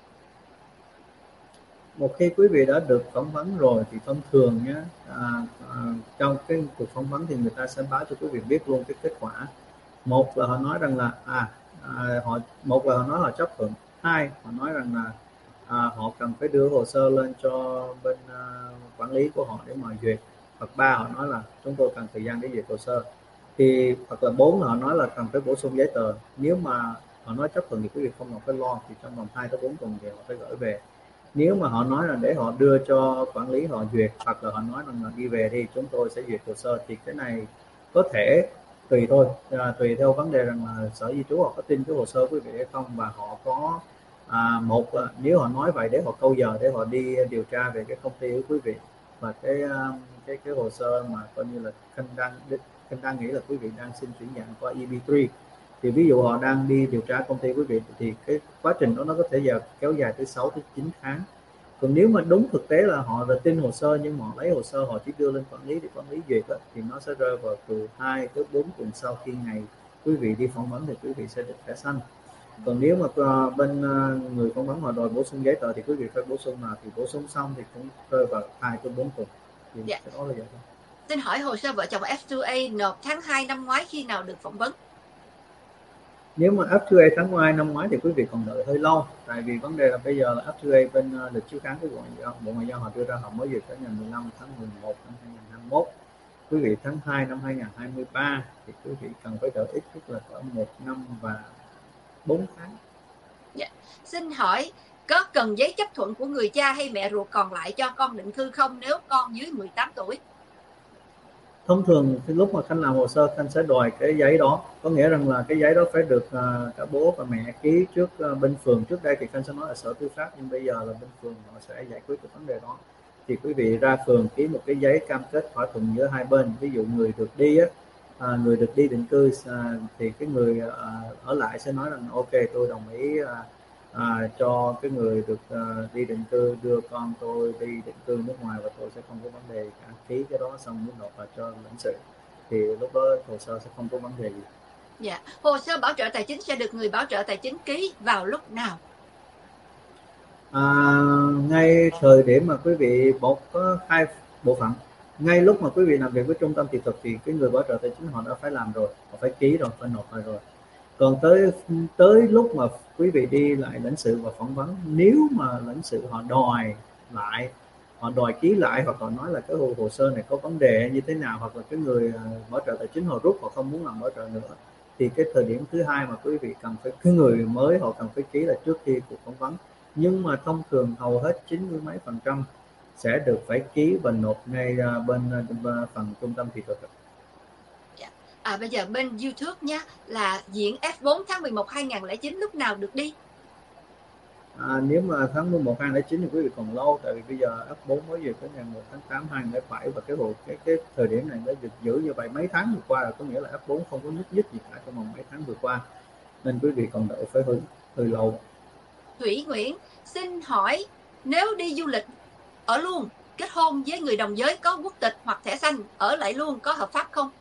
Một khi quý vị đã được phỏng vấn rồi thì thông thường nhé, à, à, trong cái cuộc phỏng vấn thì người ta sẽ báo cho quý vị biết luôn cái kết quả. Một là họ nói rằng là à, à họ một là họ nói là chấp thuận, hai họ nói rằng là à, họ cần phải đưa hồ sơ lên cho bên à, quản lý của họ để mà duyệt, hoặc ba họ nói là chúng tôi cần thời gian để duyệt hồ sơ, thì hoặc là bốn là họ nói là cần phải bổ sung giấy tờ. Nếu mà họ nói chấp thuận thì quý vị không cần phải lo, thì trong vòng hai tới bốn tuần thì họ phải gửi về. Nếu mà họ nói là để họ đưa cho quản lý họ duyệt, hoặc là họ nói rằng là đi về đi chúng tôi sẽ duyệt hồ sơ, thì cái này có thể tùy thôi, à, tùy theo vấn đề rằng là sở di trú họ có tin cái hồ sơ quý vị hay không, và họ có à, một là nếu họ nói vậy để họ câu giờ để họ đi điều tra về cái công ty của quý vị và cái cái cái hồ sơ mà coi như là Khanh đang Khanh đang nghĩ là quý vị đang xin chuyển nhận qua e bê ba, thì ví dụ họ đang đi điều tra công ty quý vị thì cái quá trình đó nó có thể giờ kéo dài tới sáu tới chín tháng. Còn nếu mà đúng thực tế là họ là tin hồ sơ nhưng mà họ lấy hồ sơ họ chỉ đưa lên quản lý để quản lý duyệt đó, thì nó sẽ rơi vào từ hai tới bốn tuần sau khi ngày quý vị đi phỏng vấn thì quý vị sẽ được thẻ xanh. Còn nếu mà uh, bên uh, người phỏng vấn họ đòi bổ sung giấy tờ thì quý vị phải bổ sung nào thì bổ sung xong thì cũng rơi vào hai tới bốn tuần. Thì dạ. đó là vậy thôi. Xin hỏi hồ sơ vợ chồng ép hai a nộp tháng hai năm ngoái khi nào được phỏng vấn? Nếu mà ép hai a tháng hai năm ngoái thì quý vị còn đợi hơi lâu, tại vì vấn đề là bây giờ là ép hai a bên lịch chiếu kháng của Bộ Ngoại giao, Bộ Ngoại giao họ đưa ra họ mới duyệt tới ngày mười lăm tháng mười một năm hai nghìn không trăm hai mươi mốt. quý vị tháng hai năm hai nghìn không trăm hai mươi ba thì quý vị cần phải đợi ít nhất là cỡ một năm và bốn tháng. Dạ. Xin hỏi có cần giấy chấp thuận của người cha hay mẹ ruột còn lại cho con định cư không nếu con dưới mười tám tuổi? Thông thường thì lúc mà Khanh làm hồ sơ, Khanh sẽ đòi cái giấy đó, có nghĩa rằng là cái giấy đó phải được uh, cả bố và mẹ ký trước uh, bên phường. Trước đây thì Khanh sẽ nói là sở tư pháp, nhưng bây giờ là bên phường họ sẽ giải quyết cái vấn đề đó. Thì quý vị ra phường ký một cái giấy cam kết thỏa thuận giữa hai bên. Ví dụ người được đi á, à, người được đi định cư à, thì cái người à, ở lại sẽ nói rằng ok, tôi đồng ý à, à, cho cái người được à, đi định cư đưa con tôi đi định cư nước ngoài và tôi sẽ không có vấn đề cả. Ký cái đó xong mới nộp vào cho lãnh sự thì lúc đó hồ sơ sẽ không có vấn đề gì. Dạ. Hồ sơ bảo trợ tài chính sẽ được người bảo trợ tài chính ký vào lúc nào? À, ngay thời điểm mà quý vị một có hai bộ phận. Ngay lúc mà quý vị làm việc với trung tâm thị thực thì cái người bảo trợ tài chính họ đã phải làm rồi, họ phải ký rồi, phải nộp rồi. Còn tới tới lúc mà quý vị đi lại lãnh sự và phỏng vấn, nếu mà lãnh sự họ đòi lại, họ đòi ký lại, hoặc họ nói là cái hồ, hồ sơ này có vấn đề như thế nào, hoặc là cái người bảo trợ tài chính họ rút, họ không muốn làm bảo trợ nữa, thì cái thời điểm thứ hai mà quý vị cần phải, cái người mới họ cần phải ký là trước khi cuộc phỏng vấn. Nhưng mà thông thường hầu hết chín mươi mấy phần trăm sẽ được phải ký và nộp ngay bên, bên phần trung tâm thị thực. À, bây giờ bên YouTube nhé, là diễn F bốn tháng mười một hai nghìn không trăm lẻ chín lúc nào được đi? À, nếu mà tháng mười một hai nghìn không trăm lẻ chín thì quý vị còn lâu, tại vì bây giờ F bốn mới về tới ngày một tháng tám hai nghìn không trăm lẻ bảy và cái hồ cái cái thời điểm này nó được giữ như vậy mấy tháng vừa qua, là có nghĩa là F bốn không có nhúc nhích gì cả trong vòng mấy tháng vừa qua, nên quý vị còn đợi phải hơi hơi lâu. Thủy Nguyễn xin hỏi, nếu đi du lịch ở luôn, kết hôn với người đồng giới có quốc tịch hoặc thẻ xanh ở lại luôn có hợp pháp không?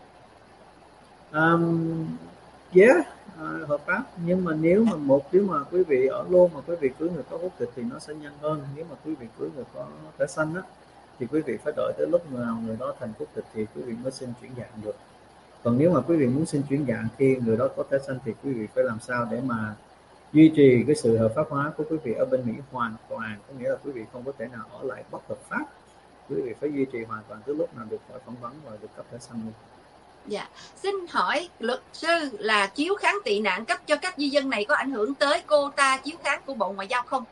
Um, yeah, uh, hợp pháp, nhưng mà nếu mà một nếu mà quý vị ở luôn mà quý vị cưới người có quốc tịch thì nó sẽ nhanh hơn. Nếu mà quý vị cưới người có thẻ xanh á thì quý vị phải đợi tới lúc nào người đó thành quốc tịch thì quý vị mới xin chuyển dạng được. Còn nếu mà quý vị muốn xin chuyển dạng khi người đó có thẻ xanh thì quý vị phải làm sao để mà duy trì cái sự hợp pháp hóa của quý vị ở bên Mỹ hoàn toàn, có nghĩa là quý vị không có thể nào ở lại bất hợp pháp. Quý vị phải duy trì hoàn toàn tới lúc nào được khỏi phỏng vấn và được cấp thẻ xanh luôn. Dạ. Xin hỏi luật sư là chiếu kháng tị nạn cấp cho các di dân này có ảnh hưởng tới quota chiếu kháng của Bộ Ngoại giao không?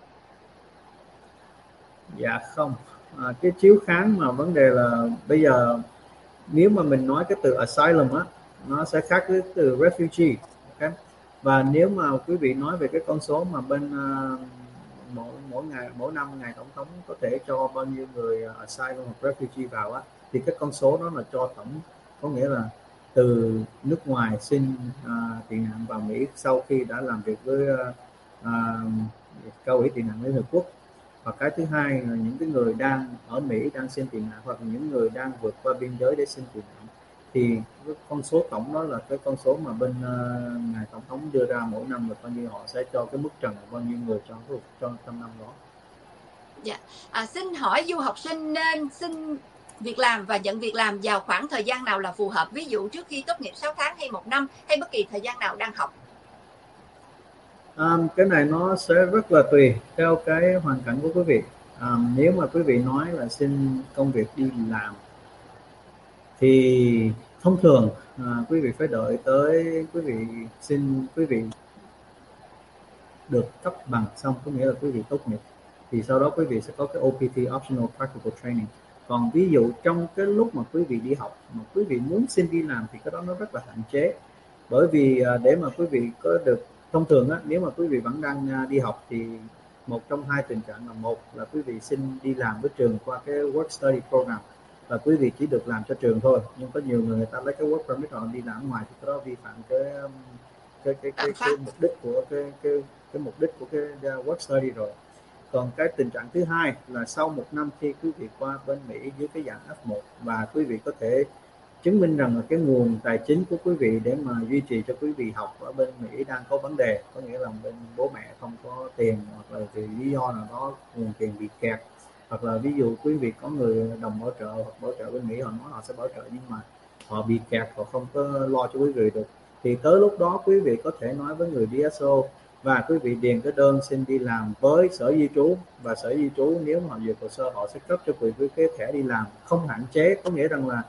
Dạ không. À, cái chiếu kháng mà vấn đề là bây giờ nếu mà mình nói cái từ asylum á, nó sẽ khác với từ refugee. Okay? Và nếu mà quý vị nói về cái con số mà bên uh, mỗi mỗi ngày mỗi năm ngày tổng thống có thể cho bao nhiêu người asylum hoặc refugee vào á, thì cái con số đó là cho tổng, có nghĩa là từ nước ngoài xin uh, tị nạn vào Mỹ sau khi đã làm việc với uh, uh, cao ủy tị nạn Liên Hợp Quốc. Và cái thứ hai là những cái người đang ở Mỹ đang xin tị nạn, hoặc những người đang vượt qua biên giới để xin tị nạn, thì cái con số tổng đó là cái con số mà bên uh, ngài tổng thống đưa ra mỗi năm, là bao nhiêu họ sẽ cho cái mức trần bao nhiêu người trong cái trong trong năm đó. Dạ. À, xin hỏi du học sinh nên xin việc làm và nhận việc làm vào khoảng thời gian nào là phù hợp? Ví dụ trước khi tốt nghiệp sáu tháng hay một năm, hay bất kỳ thời gian nào đang học? À, cái này nó sẽ rất là tùy theo cái hoàn cảnh của quý vị. À, nếu mà quý vị nói là xin công việc đi làm thì thông thường à, quý vị phải đợi tới quý vị xin quý vị được cấp bằng xong, có nghĩa là quý vị tốt nghiệp, thì sau đó quý vị sẽ có cái O P T, Optional Practical Training. Còn ví dụ trong cái lúc mà quý vị đi học mà quý vị muốn xin đi làm thì cái đó nó rất là hạn chế, bởi vì à, để mà quý vị có được, thông thường á, nếu mà quý vị vẫn đang đi học thì một trong hai tình trạng là, một là quý vị xin đi làm với trường qua cái Work Study Program và quý vị chỉ được làm cho trường thôi, nhưng có nhiều người người ta lấy cái Work Permit họ đi làm ngoài thì cái đó vi phạm cái cái cái cái, cái mục đích của cái cái cái mục đích của cái Work Study rồi. Còn cái tình trạng thứ hai là sau một năm khi quý vị qua bên Mỹ dưới cái dạng F một và quý vị có thể chứng minh rằng là cái nguồn tài chính của quý vị để mà duy trì cho quý vị học ở bên Mỹ đang có vấn đề, có nghĩa là bên bố mẹ không có tiền, hoặc là vì lý do nào đó nguồn tiền bị kẹt, hoặc là ví dụ quý vị có người đồng bảo trợ hoặc bảo trợ bên Mỹ họ nói họ sẽ bảo trợ nhưng mà họ bị kẹt, họ không có lo cho quý vị được, thì tới lúc đó quý vị có thể nói với người D S O và quý vị điền cái đơn xin đi làm với sở di trú, và sở di trú nếu mà họ duyệt hồ sơ họ sẽ cấp cho quý vị cái thẻ đi làm không hạn chế, có nghĩa rằng là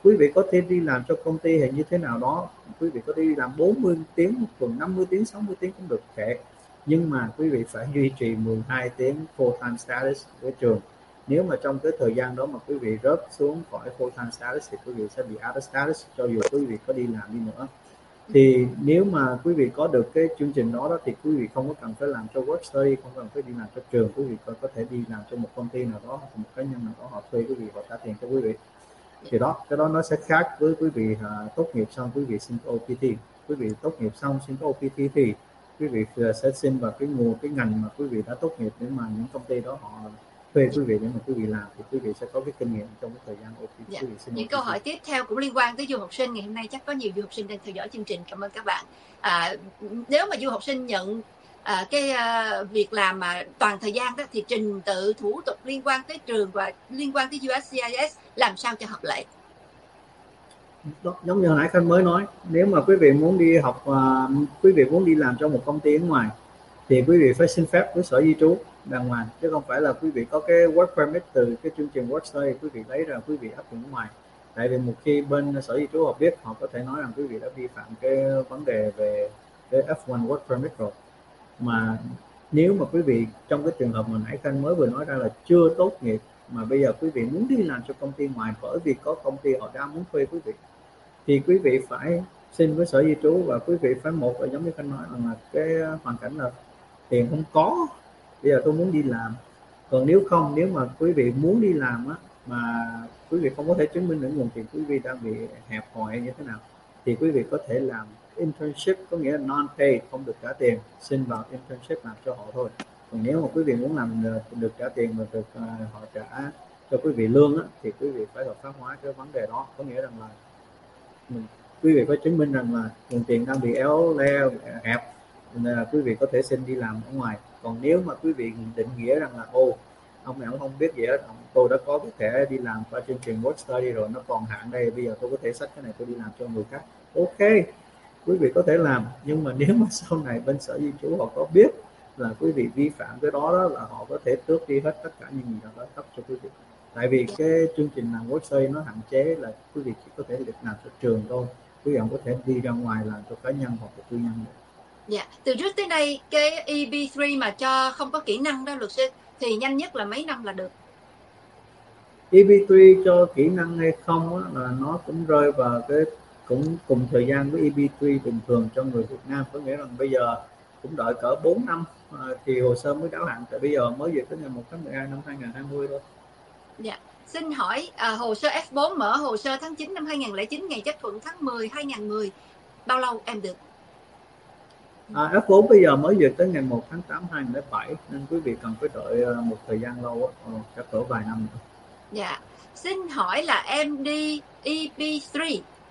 quý vị có thể đi làm cho công ty hay như thế nào đó, quý vị có thể đi làm bốn mươi tiếng một tuần, năm mươi tiếng, sáu mươi tiếng cũng được kệ, nhưng mà quý vị phải duy trì mười hai tiếng full time status với trường. Nếu mà trong cái thời gian đó mà quý vị rớt xuống khỏi full time status thì quý vị sẽ bị out of status cho dù quý vị có đi làm đi nữa. Thì nếu mà quý vị có được cái chương trình đó, đó thì quý vị không có cần phải làm cho work study, không cần phải đi làm cho trường, quý vị có, có thể đi làm cho một công ty nào đó hoặc một cá nhân nào đó, họ thuê quý vị, họ trả tiền cho quý vị. Thì đó, cái đó nó sẽ khác với quý vị à, tốt nghiệp xong quý vị xin ô pê tê. Quý vị tốt nghiệp xong xin ô pê tê thì quý vị sẽ xin vào cái nguồn cái ngành mà quý vị đã tốt nghiệp, để mà những công ty đó họ thuê quý vị để mà quý vị làm, thì quý vị sẽ có cái kinh nghiệm trong cái thời gian ô pê tê. Dạ. Quý vị xin Những ô pê tê. câu hỏi tiếp theo cũng liên quan tới du học sinh. Ngày hôm nay chắc có nhiều du học sinh đang theo dõi chương trình. Cảm ơn các bạn. À, nếu mà du học sinh nhận à, cái à, việc làm mà toàn thời gian đó, thì trình tự thủ tục liên quan tới trường và liên quan tới u ét xê i ét làm sao cho hợp lệ? Đó, giống như hồi nãy Khanh mới nói, nếu mà quý vị muốn đi học, uh, quý vị muốn đi làm cho một công ty ở ngoài thì quý vị phải xin phép với sở di trú đàng hoàng, chứ không phải là quý vị có cái work permit từ cái chương trình work study quý vị lấy ra quý vị áp dụng ở ngoài. Tại vì một khi bên sở di trú họ biết, họ có thể nói rằng quý vị đã vi phạm cái vấn đề về cái ép một work permit rồi. Mà nếu mà quý vị trong cái trường hợp mà nãy Khanh mới vừa nói ra là chưa tốt nghiệp mà bây giờ quý vị muốn đi làm cho công ty ngoài bởi vì có công ty họ đang muốn thuê quý vị, thì quý vị phải xin với sở di trú, và quý vị phải một là giống như Khanh nói là cái hoàn cảnh là tiền không có, bây giờ tôi muốn đi làm. Còn nếu không, nếu mà quý vị muốn đi làm á, mà quý vị không có thể chứng minh được nguồn tiền quý vị đang bị hẹp hòi như thế nào, thì quý vị có thể làm internship, có nghĩa là non-paid, không được trả tiền, xin vào internship làm cho họ thôi. Còn nếu mà quý vị muốn làm được trả tiền mà được uh, họ trả cho quý vị lương á, thì quý vị phải hợp pháp hóa cái vấn đề đó, có nghĩa rằng là mình, quý vị phải chứng minh rằng là nguồn tiền đang bị éo le hẹp, nên là quý vị có thể xin đi làm ở ngoài. Còn nếu mà quý vị định nghĩa rằng là ô ông này ông không biết gì hết, tôi đã có cái thẻ đi làm qua chương trình work study rồi, nó còn hạn đây, bây giờ tôi có thể xách cái này tôi đi làm cho người khác, ok, quý vị có thể làm. Nhưng mà nếu mà sau này bên sở di trú họ có biết là quý vị vi phạm cái đó, đó là họ có thể tước đi hết tất cả những gì đã cấp cho quý vị. Tại vì cái chương trình làm work study nó hạn chế là quý vị chỉ có thể được làm cho trường thôi, quý vị không có thể đi ra ngoài làm cho cá nhân hoặc là tư nhân được. Dạ, từ trước tới nay cái e bê ba mà cho không có kỹ năng đó luật sư, thì nhanh nhất là mấy năm là được? e bê ba cho kỹ năng hay không á, là nó cũng rơi vào cái cũng cùng thời gian với e bê ba bình thường cho người Việt Nam, có nghĩa rằng bây giờ cũng đợi cỡ bốn năm à, thì hồ sơ mới đáo hạn, tại bây giờ mới về tới ngày một tháng mười hai năm hai nghìn không trăm hai mươi thôi. Dạ, xin hỏi à, hồ sơ F bốn mở hồ sơ tháng chín năm hai nghìn không trăm lẻ chín, ngày chấp thuận tháng mười hai nghìn không trăm mười, bao lâu em được? À, F bốn bây giờ mới về tới ngày một tháng tám hai nghìn không trăm lẻ bảy, nên quý vị cần phải đợi một thời gian lâu á, chắc cỡ vài năm nữa. Dạ, xin hỏi là em đi e bê ba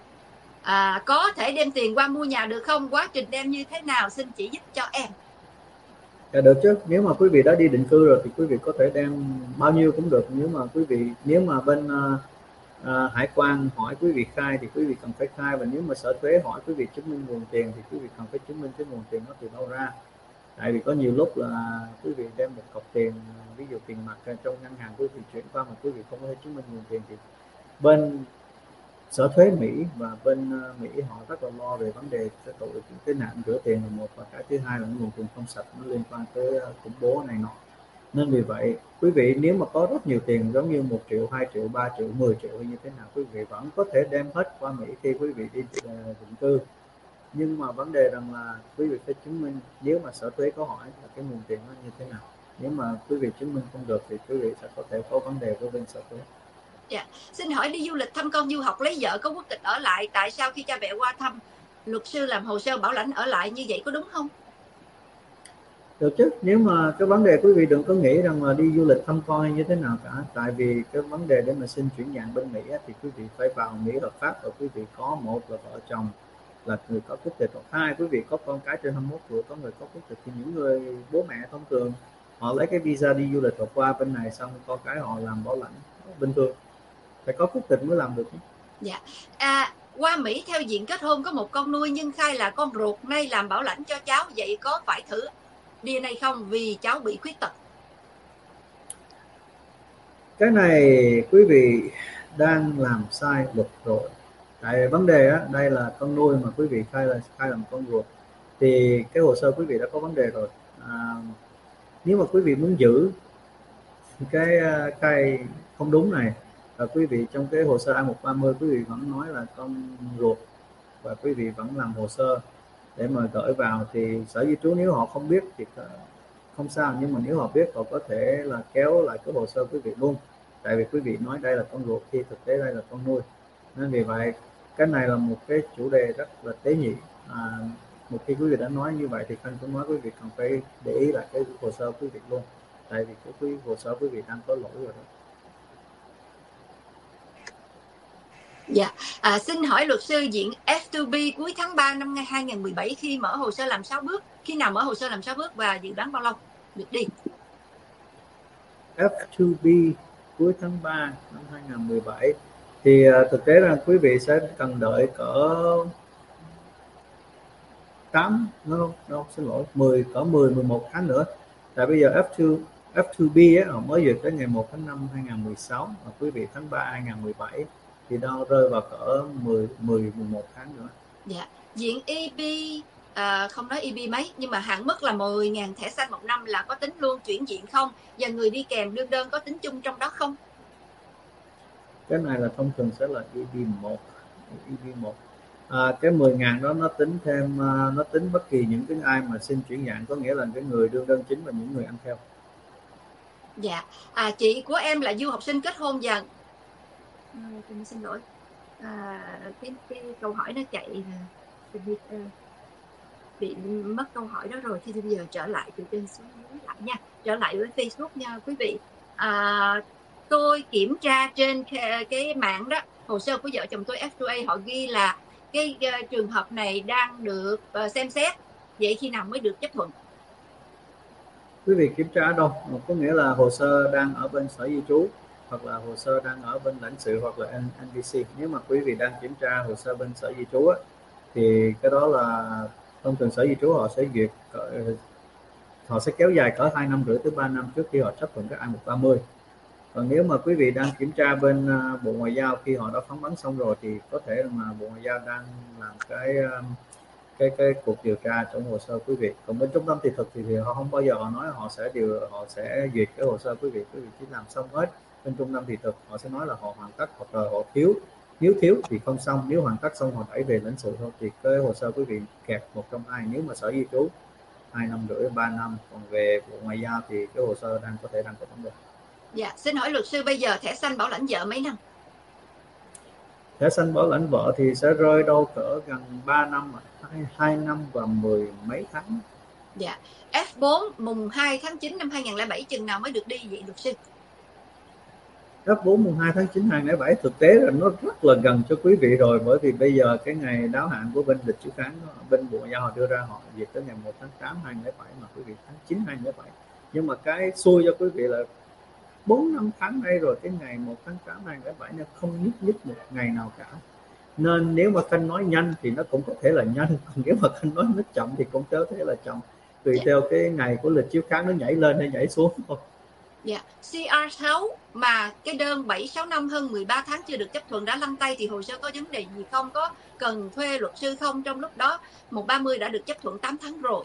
à, có thể đem tiền qua mua nhà được không? Quá trình đem như thế nào? Xin chỉ giúp cho em. Dạ được chứ, nếu mà quý vị đã đi định cư rồi thì quý vị có thể đem bao nhiêu cũng được. Nếu mà quý vị nếu mà bên uh, uh, hải quan hỏi quý vị khai thì quý vị cần phải khai, và nếu mà sở thuế hỏi quý vị chứng minh nguồn tiền thì quý vị cần phải chứng minh cái nguồn tiền nó từ đâu ra. Tại vì có nhiều lúc là quý vị đem một cọc tiền, ví dụ tiền mặt trong ngân hàng quý vị chuyển qua mà quý vị không có thể chứng minh nguồn tiền, thì bên sở thuế Mỹ và bên Mỹ họ rất là lo về vấn đề cái tội cái nạn rửa tiền là một, và cái thứ hai là nguồn tiền không sạch, nó liên quan tới khủng bố này nọ. Nên vì vậy quý vị nếu mà có rất nhiều tiền giống như một triệu, hai triệu, ba triệu, mười triệu hay như thế nào, quý vị vẫn có thể đem hết qua Mỹ khi quý vị đi định cư. Nhưng mà vấn đề rằng là quý vị phải chứng minh, nếu mà sở thuế có hỏi là cái nguồn tiền nó như thế nào, nếu mà quý vị chứng minh không được thì quý vị sẽ có thể có vấn đề với bên sở thuế. Dạ. Xin hỏi đi du lịch thăm con du học lấy vợ có quốc tịch ở lại, tại sao khi cha mẹ qua thăm luật sư làm hồ sơ bảo lãnh ở lại, như vậy có đúng không? Được chứ, nếu mà cái vấn đề quý vị đừng có nghĩ rằng là đi du lịch thăm con hay như thế nào cả. Tại vì cái vấn đề để mà xin chuyển nhượng bên Mỹ á, thì quý vị phải vào Mỹ hợp pháp, và quý vị có một là vợ chồng là người có quốc tịch, hoặc hai quý vị có con cái trên hai mươi mốt tuổi có người có quốc tịch. Thì những người bố mẹ thông thường họ lấy cái visa đi du lịch hoặc qua bên này, xong con cái họ làm bảo lãnh bình thường, phải có quốc tịch mới làm được. Dạ. À, qua Mỹ theo diện kết hôn có một con nuôi nhưng khai là con ruột, nay làm bảo lãnh cho cháu, vậy có phải thử đê en a không vì cháu bị khuyết tật? Cái này quý vị đang làm sai luật rồi. Tại vấn đề á, đây là con nuôi mà quý vị khai là khai làm con ruột thì cái hồ sơ quý vị đã có vấn đề rồi. À, nếu mà quý vị muốn giữ cái khai không đúng này và quý vị trong cái hồ sơ A một ba mươi quý vị vẫn nói là con ruột và quý vị vẫn làm hồ sơ để mà gửi vào thì Sở Di trú nếu họ không biết thì không sao, nhưng mà nếu họ biết họ có thể là kéo lại cái hồ sơ quý vị luôn, tại vì quý vị nói đây là con ruột khi thực tế đây là con nuôi. Nên vì vậy cái này là một cái chủ đề rất là tế nhị. À, một khi quý vị đã nói như vậy thì Khanh cũng nói quý vị cần phải để ý lại cái hồ sơ quý vị luôn, tại vì cái quý hồ sơ quý vị đang có lỗi rồi đó. Dạ, à, xin hỏi luật sư diện F hai B cuối tháng ba năm hai không một bảy khi mở hồ sơ làm sáu bước, khi nào mở hồ sơ làm sáu bước và dự đoán bao lâu được đi? F hai B cuối tháng ba năm hai không một bảy thì uh, thực tế là quý vị sẽ cần đợi cỡ tám, no, no, xin lỗi, mười, cỡ mười, mười một tháng nữa. Tại bây giờ F hai, F hai B á, họ mới duyệt tới ngày một tháng năm hai không một sáu, và quý vị tháng ba hai không một bảy thì đâu rơi vào cỡ mười, mười, mười một tháng nữa. Dạ, diện E B, à, không nói E B mấy, nhưng mà hạn mức là mười nghìn thẻ xanh một năm là có tính luôn chuyển diện không? Và người đi kèm đương đơn có tính chung trong đó không? Cái này là thông thường sẽ là E B một. E B một. À, cái mười ngàn đó nó tính thêm, nó tính bất kỳ những cái ai mà xin chuyển dạng, có nghĩa là cái người đương đơn chính và những người ăn theo. Dạ, à, chị của em là du học sinh kết hôn và à, xin lỗi, à, cái, cái câu hỏi nó chạy bị, bị mất câu hỏi đó rồi, thì bây giờ trở lại từ trên xuống dưới lại nha, trở lại với Facebook nha quý vị. À, tôi kiểm tra trên cái, cái mạng đó, hồ sơ của vợ chồng tôi F hai A họ ghi là cái uh, trường hợp này đang được uh, xem xét, vậy khi nào mới được chấp thuận? Quý vị kiểm tra ở đâu? Có nghĩa là hồ sơ đang ở bên Sở Di trú hoặc là hồ sơ đang ở bên lãnh sự hoặc là N B C. Nếu mà quý vị đang kiểm tra hồ sơ bên Sở Di trú á, thì cái đó là thông thường Sở Di trú họ sẽ duyệt, họ sẽ kéo dài cỡ hai năm rưỡi tới ba năm trước khi họ chấp thuận cái A một ba mươi. Còn nếu mà quý vị đang kiểm tra bên Bộ Ngoại giao khi họ đã phỏng vấn xong rồi thì có thể mà Bộ Ngoại giao đang làm cái cái cái cuộc điều tra trong hồ sơ quý vị. Còn bên trung tâm thị thực thì, thì họ không bao giờ họ nói họ sẽ điều họ sẽ duyệt cái hồ sơ quý vị, quý vị chỉ làm xong hết bên trung tâm thị thực họ sẽ nói là họ hoàn tất hoặc là họ thiếu, nếu thiếu thì không xong, nếu hoàn tất xong họ đẩy về lãnh sự thôi, thì cái hồ sơ quý vị kẹt một trong hai. Nếu mà Sở Di trú hai năm rưỡi ba năm, còn về Bộ Ngoại giao thì cái hồ sơ đang có thể đang có vấn đề. Dạ, xin hỏi luật sư bây giờ thẻ xanh bảo lãnh vợ mấy năm? Thẻ xanh bảo lãnh vợ thì sẽ rơi đâu cỡ gần ba năm, hai năm và mười mấy tháng. Dạ, F bốn mùng hai tháng chín năm hai không không bảy chừng nào mới được đi vậy luật sư? F bốn mùng hai tháng chín hai không không bảy thực tế là nó rất là gần cho quý vị rồi, bởi vì bây giờ cái ngày đáo hạn của bên lịch chiếu kháng bên Bộ Ngoại giao họ đưa ra họ duyệt tới ngày một tháng tám hai không không bảy mà quý vị tháng chín hai không không bảy. Nhưng mà cái xui cho quý vị là bốn năm tháng nay rồi, cái ngày một tháng tám hai không không bảy nó không nhích nhích một ngày nào cả. Nên nếu mà Khanh nói nhanh thì nó cũng có thể là nhanh, còn nếu mà Khanh nói nó chậm thì cũng có thể là chậm, tùy yeah. theo cái ngày của lịch chiếu kháng nó nhảy lên hay nhảy xuống thôi. Dạ, yeah. C R sáu mà cái đơn bảy sáu năm hơn mười ba tháng chưa được chấp thuận đã lăn tay thì hồ sơ có vấn đề gì không? Có cần thuê luật sư không? Trong lúc đó một ba mươi đã được chấp thuận tám tháng rồi.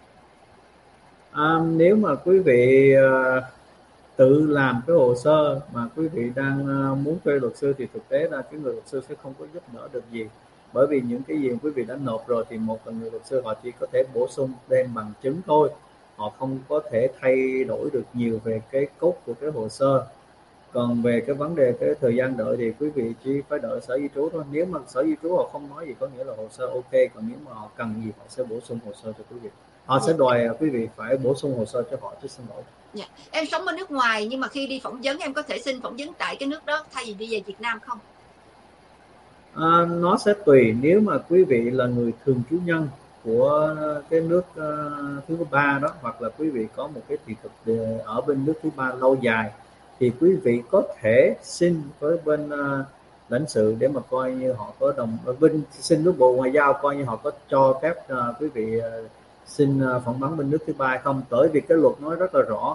À, nếu mà quý vị uh, tự làm cái hồ sơ mà quý vị đang uh, muốn thuê luật sư thì thực tế là cái người luật sư sẽ không có giúp đỡ được gì, bởi vì những cái gì quý vị đã nộp rồi thì một là người luật sư họ chỉ có thể bổ sung thêm bằng chứng thôi, họ không có thể thay đổi được nhiều về cái cốt của cái hồ sơ. Còn về cái vấn đề cái thời gian đợi thì quý vị chỉ phải đợi Sở Di trú thôi. Nếu mà Sở Di trú họ không nói gì có nghĩa là hồ sơ ok, còn nếu mà họ cần gì họ sẽ bổ sung hồ sơ cho quý vị, họ sẽ đòi quý vị phải bổ sung hồ sơ cho họ chứ, xin lỗi. Dạ. Em sống ở nước ngoài nhưng mà khi đi phỏng vấn em có thể xin phỏng vấn tại cái nước đó thay vì đi về Việt Nam không? À, nó sẽ tùy. Nếu mà quý vị là người thường trú nhân của cái nước uh, thứ ba đó, hoặc là quý vị có một cái thị thực ở bên nước thứ ba lâu dài thì quý vị có thể xin với bên uh, lãnh sự để mà coi như họ có đồng bên xin nước Bộ Ngoại giao coi như họ có cho phép uh, quý vị uh, xin uh, phỏng vấn bên nước thứ ba không. Bởi vì cái luật nói rất là rõ,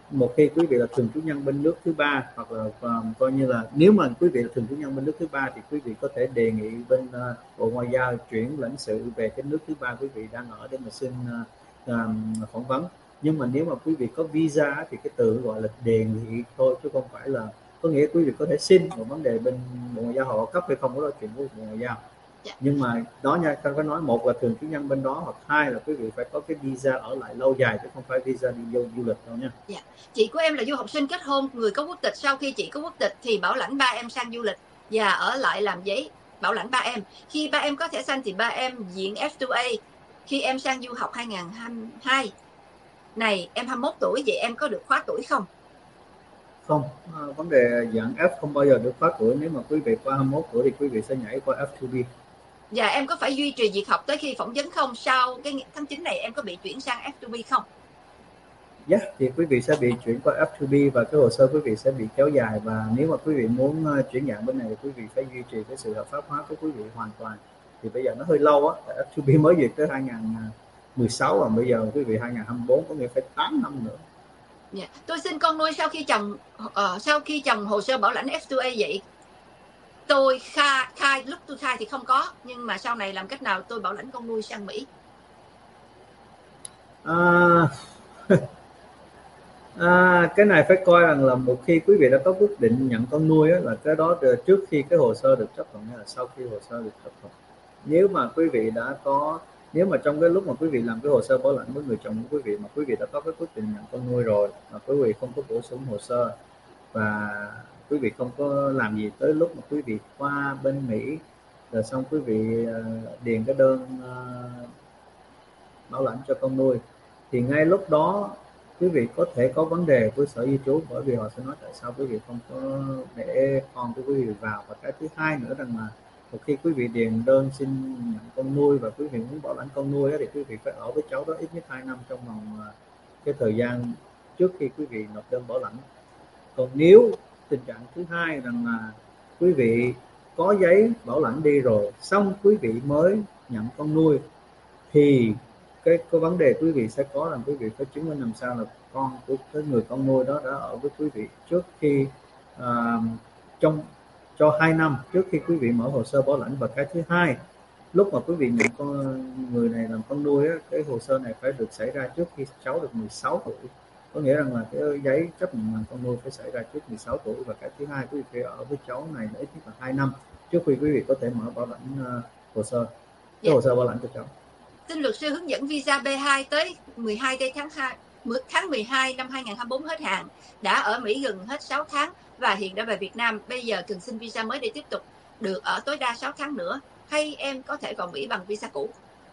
một khi quý vị là thường trú nhân bên nước thứ ba, hoặc là um, coi như là nếu mà quý vị là thường trú nhân bên nước thứ ba thì quý vị có thể đề nghị bên uh, Bộ Ngoại giao chuyển lãnh sự về cái nước thứ ba quý vị đang ở để mà xin uh, um, phỏng vấn. Nhưng mà nếu mà quý vị có visa thì cái từ gọi là đề nghị thôi, chứ không phải là có nghĩa quý vị có thể xin, một vấn đề bên Bộ Ngoại giao họ cấp hay không có chuyện của Bộ Ngoại giao. Dạ. Nhưng mà đó nha, tôi có nói một là thường trú nhân bên đó, hoặc hai là quý vị phải có cái visa ở lại lâu dài chứ không phải visa đi du, du lịch đâu nha. Dạ. Chị của em là du học sinh kết hôn người có quốc tịch, sau khi chị có quốc tịch thì bảo lãnh ba em sang du lịch và ở lại làm giấy bảo lãnh ba em. Khi ba em có thẻ xanh thì ba em diện F hai A. Khi em sang du học hai không hai hai này, em hai mươi mốt tuổi, vậy em có được khóa tuổi không? Không, à, vấn đề dạng F không bao giờ được khóa tuổi. Nếu mà quý vị qua hai mươi mốt tuổi thì quý vị sẽ nhảy qua F hai B. Và em có phải duy trì việc học tới khi phỏng vấn không? Sau cái tháng chín này em có bị chuyển sang F hai B không? Dạ, yeah, thì quý vị sẽ bị chuyển qua F hai B và cái hồ sơ quý vị sẽ bị kéo dài, và nếu mà quý vị muốn chuyển dạng bên này thì quý vị phải duy trì cái sự hợp pháp hóa của quý vị hoàn toàn. Thì bây giờ nó hơi lâu á, F hai B mới duyệt tới hai không một sáu và bây giờ quý vị hai không hai tư có nghĩa phải tám năm nữa. Yeah. Tôi xin con nuôi sau khi chồng uh, sau khi chồng hồ sơ bảo lãnh F hai A vậy. Tôi khai, khai lúc tôi khai thì không có, nhưng mà sau này làm cách nào tôi bảo lãnh con nuôi sang Mỹ? À, à, cái này phải coi rằng là một khi quý vị đã có quyết định nhận con nuôi á, là cái đó trước khi cái hồ sơ được chấp thuận hay là sau khi hồ sơ được chấp thuận. Nếu mà quý vị đã có nếu mà trong cái lúc mà quý vị làm cái hồ sơ bảo lãnh với người chồng của quý vị mà quý vị đã có cái quyết định nhận con nuôi rồi mà quý vị không có bổ sung hồ sơ và quý vị không có làm gì tới lúc mà quý vị qua bên Mỹ rồi xong quý vị uh, điền cái đơn uh, bảo lãnh cho con nuôi thì ngay lúc đó quý vị có thể có vấn đề với sở di trú, bởi vì họ sẽ nói tại sao quý vị không có để con của quý vị vào. Và cái thứ hai nữa rằng là một khi quý vị điền đơn xin nhận con nuôi và quý vị muốn bảo lãnh con nuôi thì quý vị phải ở với cháu đó ít nhất hai năm trong vòng cái thời gian trước khi quý vị nộp đơn bảo lãnh. Còn nếu tình trạng thứ hai rằng là quý vị có giấy bảo lãnh đi rồi xong quý vị mới nhận con nuôi thì cái cái vấn đề quý vị sẽ có là quý vị phải chứng minh làm sao là con của cái người con nuôi đó đã ở với quý vị trước khi uh, trong cho hai năm trước khi quý vị mở hồ sơ bảo lãnh. Và cái thứ hai, lúc mà quý vị nhận con người này làm con nuôi á, cái hồ sơ này phải được xảy ra trước khi cháu được mười sáu tuổi, có nghĩa rằng là cái giấy chấp nhận làm con nuôi phải xảy ra trước mười sáu tuổi. Và cái thứ hai, quý vị phải ở với cháu này ít nhất là hai năm trước khi quý vị có thể mở bảo lãnh uh, hồ sơ cái yeah. hồ sơ bảo lãnh cho cháu. Xin luật sư hướng dẫn visa B hai tới mười hai tháng hai tháng mười hai năm hai không hai tư hết hạn, đã ở Mỹ gần hết sáu tháng và hiện đã về Việt Nam, bây giờ cần xin visa mới để tiếp tục được ở tối đa sáu tháng nữa, hay em có thể vào Mỹ bằng visa cũ?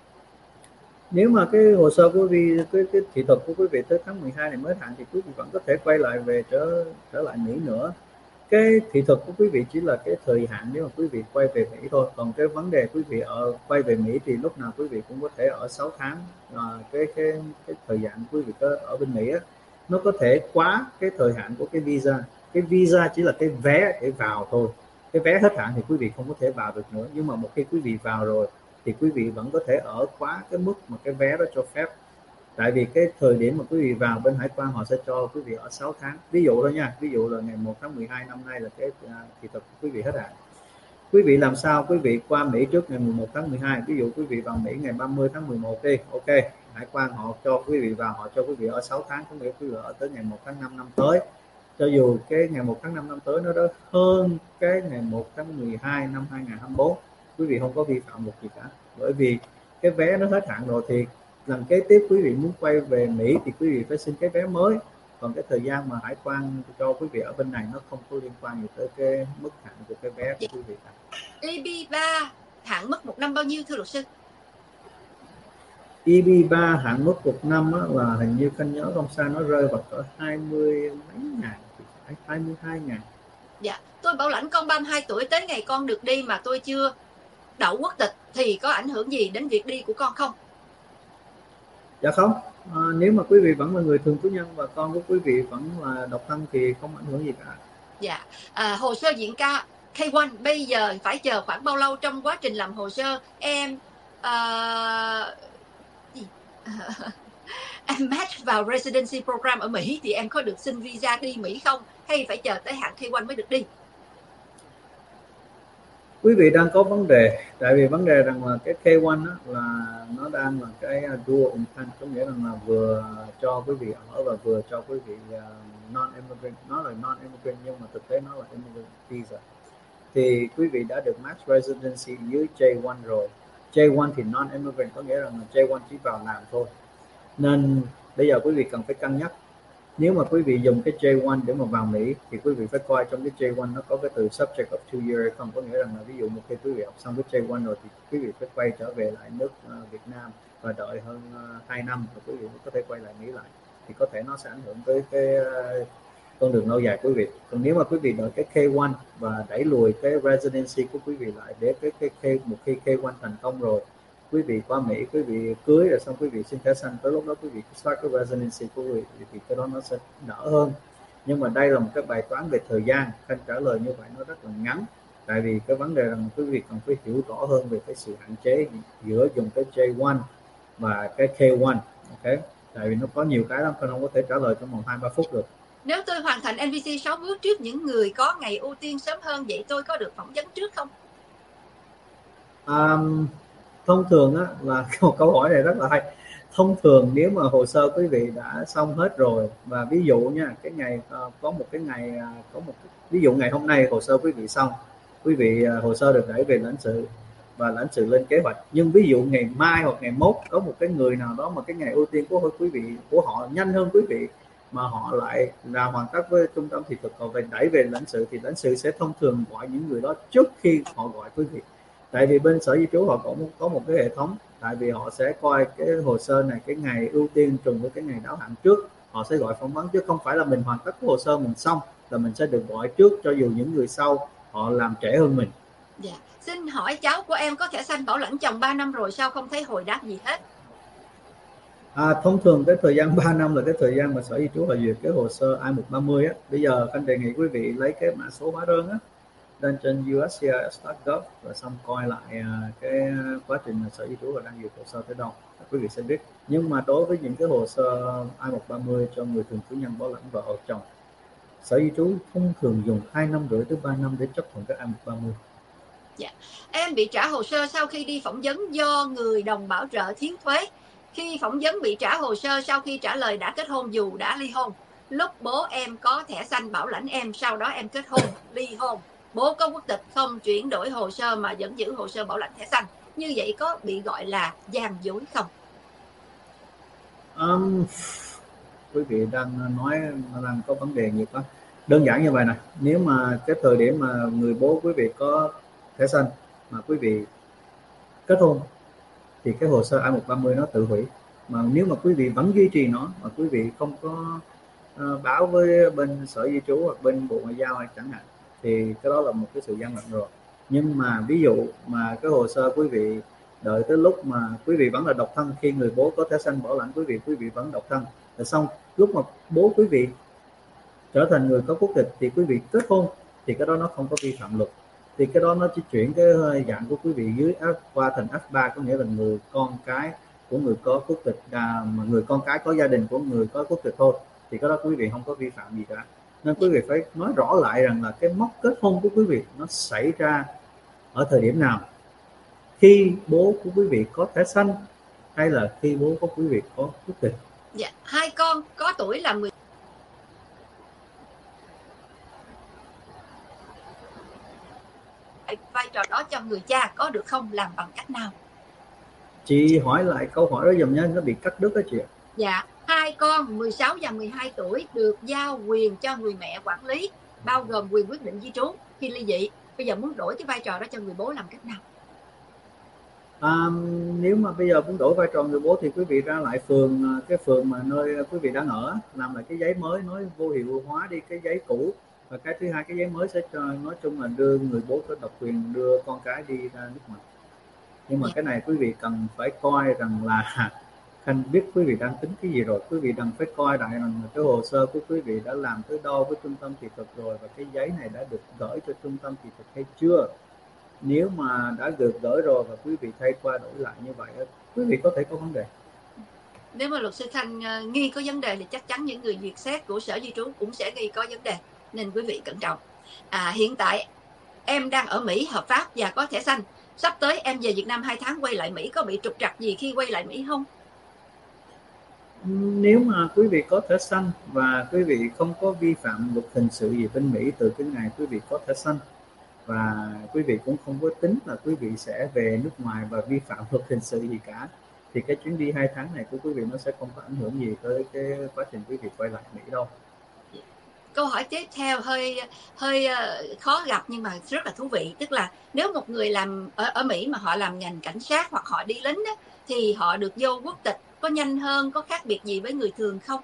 Nếu mà cái hồ sơ của quý vị, cái, cái thị thực của quý vị tới tháng mười hai này mới hạn thì quý vị vẫn có thể quay lại về trở trở lại Mỹ nữa. Cái thị thực của quý vị chỉ là cái thời hạn nếu mà quý vị quay về Mỹ thôi. Còn cái vấn đề quý vị ở quay về Mỹ thì lúc nào quý vị cũng có thể ở sáu tháng. À, cái cái cái thời gian quý vị có ở bên Mỹ á, nó có thể quá cái thời hạn của cái visa. Cái visa chỉ là cái vé để vào thôi. Cái vé hết hạn thì quý vị không có thể vào được nữa. Nhưng mà một khi quý vị vào rồi thì quý vị vẫn có thể ở quá cái mức mà cái vé đó cho phép. Tại vì cái thời điểm mà quý vị vào bên hải quan họ sẽ cho quý vị ở sáu tháng. Ví dụ thôi nha, ví dụ là ngày một tháng mười hai năm nay là cái thị thực của quý vị hết hạn. Quý vị làm sao quý vị qua Mỹ trước ngày mười một tháng mười hai, ví dụ quý vị vào Mỹ ngày ba mươi tháng mười một đi, ok, hải quan họ cho quý vị vào, họ cho quý vị ở sáu tháng, có nghĩa quý vị ở tới ngày một tháng năm năm tới. Cho dù cái ngày một tháng năm năm tới nó đó hơn cái ngày một tháng mười hai năm hai không hai tư, quý vị không có vi phạm một gì cả, bởi vì cái vé nó hết hạn rồi. Thì lần kế tiếp quý vị muốn quay về Mỹ thì quý vị phải xin cái vé mới. Còn cái thời gian mà hải quan cho quý vị ở bên này nó không có liên quan gì tới cái mức hạn của cái vé của quý vị cả. E B ba hạn mức một năm bao nhiêu thưa luật sư? E B ba hạn mức một năm á, là hình như Khanh nhớ không sai nó rơi vào cỡ hai mươi mấy ngàn, hai mươi hai ngàn. Dạ, tôi bảo lãnh con ba mươi hai tuổi tới ngày con được đi mà tôi chưa đậu quốc tịch thì có ảnh hưởng gì đến việc đi của con không? Dạ không, à, nếu mà quý vị vẫn là người thường trú nhân và con của quý vị vẫn là độc thân thì không ảnh hưởng gì cả. Dạ, à, hồ sơ diện ca K một bây giờ phải chờ khoảng bao lâu trong quá trình làm hồ sơ? Em uh, em match vào residency program ở Mỹ thì em có được xin visa đi Mỹ không? Hay phải chờ tới hạn K một mới được đi? Quý vị đang có vấn đề, tại vì vấn đề rằng là cái K một á, là nó đang là cái dual intent, có nghĩa rằng là vừa cho quý vị ở và vừa cho quý vị uh, non-immigrant, nó là non-immigrant nhưng mà thực tế nó là immigrant visa. Thì quý vị đã được match residency dưới J một rồi. J một thì non-immigrant, có nghĩa rằng là J một chỉ vào làm thôi. Nên bây giờ quý vị cần phải cân nhắc, nếu mà quý vị dùng cái J một để mà vào Mỹ thì quý vị phải coi trong cái J một nó có cái từ subject of two year hay không, có nghĩa rằng là ví dụ một khi quý vị học xong cái J một rồi thì quý vị phải quay trở về lại nước uh, Việt Nam và đợi hơn uh, hai năm rồi quý vị mới có thể quay lại Mỹ lại, thì có thể nó sẽ ảnh hưởng tới cái uh, con đường lâu dài quý vị. Còn nếu mà quý vị đợi cái K một và đẩy lùi cái residency của quý vị lại để cái cái K một khi K một thành công rồi, quý vị qua Mỹ, quý vị cưới rồi xong quý vị xin thẻ xanh, tới lúc đó quý vị start cái residency của quý vị thì cái đó nó sẽ đỡ hơn. Nhưng mà đây là một cái bài toán về thời gian, Khanh trả lời như vậy nó rất là ngắn, tại vì cái vấn đề là quý vị cần phải hiểu rõ hơn về cái sự hạn chế giữa dùng cái J một và cái K một. Ok, tại vì nó có nhiều cái lắm, Khanh không có thể trả lời trong vòng hai ba phút được. Nếu tôi hoàn thành N V C sáu bước trước những người có ngày ưu tiên sớm hơn, vậy tôi có được phỏng vấn trước không? Um, thông thường á, là câu, câu hỏi này rất là hay. Thông thường nếu mà hồ sơ quý vị đã xong hết rồi, và ví dụ nha, cái ngày uh, có một cái ngày uh, có một ví dụ ngày hôm nay hồ sơ quý vị xong, quý vị uh, hồ sơ được đẩy về lãnh sự và lãnh sự lên kế hoạch, nhưng ví dụ ngày mai hoặc ngày mốt có một cái người nào đó mà cái ngày ưu tiên của quý vị của họ nhanh hơn quý vị mà họ lại là hoàn tất với trung tâm thị thực, họ về đẩy về lãnh sự thì lãnh sự sẽ thông thường gọi những người đó trước khi họ gọi quý vị. Tại vì bên sở di trú họ cũng có một cái hệ thống, tại vì họ sẽ coi cái hồ sơ này cái ngày ưu tiên trùng với cái ngày đáo hạn trước, họ sẽ gọi phỏng vấn, chứ không phải là mình hoàn tất cái hồ sơ mình xong là mình sẽ được gọi trước, cho dù những người sau họ làm trễ hơn mình. Dạ. Xin hỏi cháu của em có thẻ xanh bảo lãnh chồng ba năm rồi, sao không thấy hồi đáp gì hết? À, thông thường cái thời gian ba năm là cái thời gian mà sở di trú là duyệt cái hồ sơ I một ba mươi á. Bây giờ Khanh đề nghị quý vị lấy cái mã số hóa đơn á, lên trên u ét xê i ét chấm gov và xong coi lại cái quá trình sở di trú và đang duyệt hồ sơ tới đâu, quý vị sẽ biết. Nhưng mà đối với những cái hồ sơ I một ba mươi cho người thường trú nhân bảo lãnh vợ hoặc chồng, sở di trú thông thường dùng hai năm rưỡi tới ba năm để chấp thuận cái I một ba mươi. Dạ. Em bị trả hồ sơ sau khi đi phỏng vấn do người đồng bảo trợ thiến thuế. Khi phỏng vấn bị trả hồ sơ sau khi trả lời đã kết hôn dù đã ly hôn. Lúc bố em có thẻ xanh bảo lãnh em, sau đó em kết hôn, ly hôn. Bố có quốc tịch không chuyển đổi hồ sơ mà vẫn giữ hồ sơ bảo lãnh thẻ xanh. Như vậy có bị gọi là gian dối không? Um, quý vị đang nói đang có vấn đề nhiều quá. Đơn giản như vậy nè, nếu mà cái thời điểm mà người bố quý vị có thẻ xanh mà quý vị kết hôn thì cái hồ sơ I một ba mươi nó tự hủy. Mà nếu mà quý vị vẫn duy trì nó mà quý vị không có uh, báo với bên sở di trú hoặc bên bộ ngoại giao hay chẳng hạn thì cái đó là một cái sự gian lận rồi. Nhưng mà ví dụ mà cái hồ sơ quý vị đợi tới lúc mà quý vị vẫn là độc thân, khi người bố có thẻ xanh bảo lãnh quý vị, quý vị vẫn độc thân, rồi xong lúc mà bố quý vị trở thành người có quốc tịch thì quý vị kết hôn thì cái đó nó không có vi phạm luật, thì cái đó nó chỉ chuyển cái dạng của quý vị dưới F, qua thành F ba, có nghĩa là người con cái của người có quốc tịch, à, mà người con cái có gia đình của người có quốc tịch thôi, thì cái đó quý vị không có vi phạm gì cả. Nên quý vị phải nói rõ lại rằng là cái mốc kết hôn của quý vị nó xảy ra ở thời điểm nào, khi bố của quý vị có thẻ xanh hay là khi bố của quý vị có quốc tịch. Dạ, hai con có tuổi là mười vai trò đó cho người cha có được không, làm bằng cách nào? Chị hỏi lại câu hỏi đó dùm nhé, nó bị cắt đứt đó chị ạ. Dạ, hai con mười sáu và mười hai tuổi được giao quyền cho người mẹ quản lý, bao gồm quyền quyết định di trú khi ly dị. Bây giờ muốn đổi cái vai trò đó cho người bố làm cách nào? À, nếu mà bây giờ muốn đổi vai trò người bố thì quý vị ra lại phường, cái phường mà nơi quý vị đang ở, làm lại cái giấy mới, nói vô hiệu hóa đi cái giấy cũ, và cái thứ hai cái giấy mới sẽ cho, nói chung là đưa người bố có độc quyền đưa con cái đi ra nước ngoài. Nhưng mà cái này quý vị cần phải coi rằng là Khanh biết quý vị đang tính cái gì rồi, quý vị cần phải coi lại rằng cái hồ sơ của quý vị đã làm tới đâu với trung tâm thị thực rồi, và cái giấy này đã được gửi cho trung tâm thị thực hay chưa. Nếu mà đã được gửi rồi và quý vị thay qua đổi lại như vậy, quý vị có thể có vấn đề. Nếu mà luật sư Khanh uh, nghi có vấn đề thì chắc chắn những người duyệt xét của Sở Di trú cũng sẽ nghi có vấn đề, nên quý vị cẩn trọng. À, hiện tại em đang ở Mỹ hợp pháp và có thẻ xanh. Sắp tới em về Việt Nam hai tháng quay lại Mỹ, có bị trục trặc gì khi quay lại Mỹ không? Nếu mà quý vị có thẻ xanh và quý vị không có vi phạm luật hình sự gì bên Mỹ từ cái ngày quý vị có thẻ xanh, và quý vị cũng không có tính là quý vị sẽ về nước ngoài và vi phạm luật hình sự gì cả, thì cái chuyến đi hai tháng này của quý vị nó sẽ không có ảnh hưởng gì tới cái quá trình quý vị quay lại Mỹ đâu. Câu hỏi tiếp theo hơi hơi khó gặp nhưng mà rất là thú vị, tức là nếu một người làm ở ở Mỹ mà họ làm ngành cảnh sát hoặc họ đi lính đó, thì họ được vô quốc tịch có nhanh hơn, có khác biệt gì với người thường không?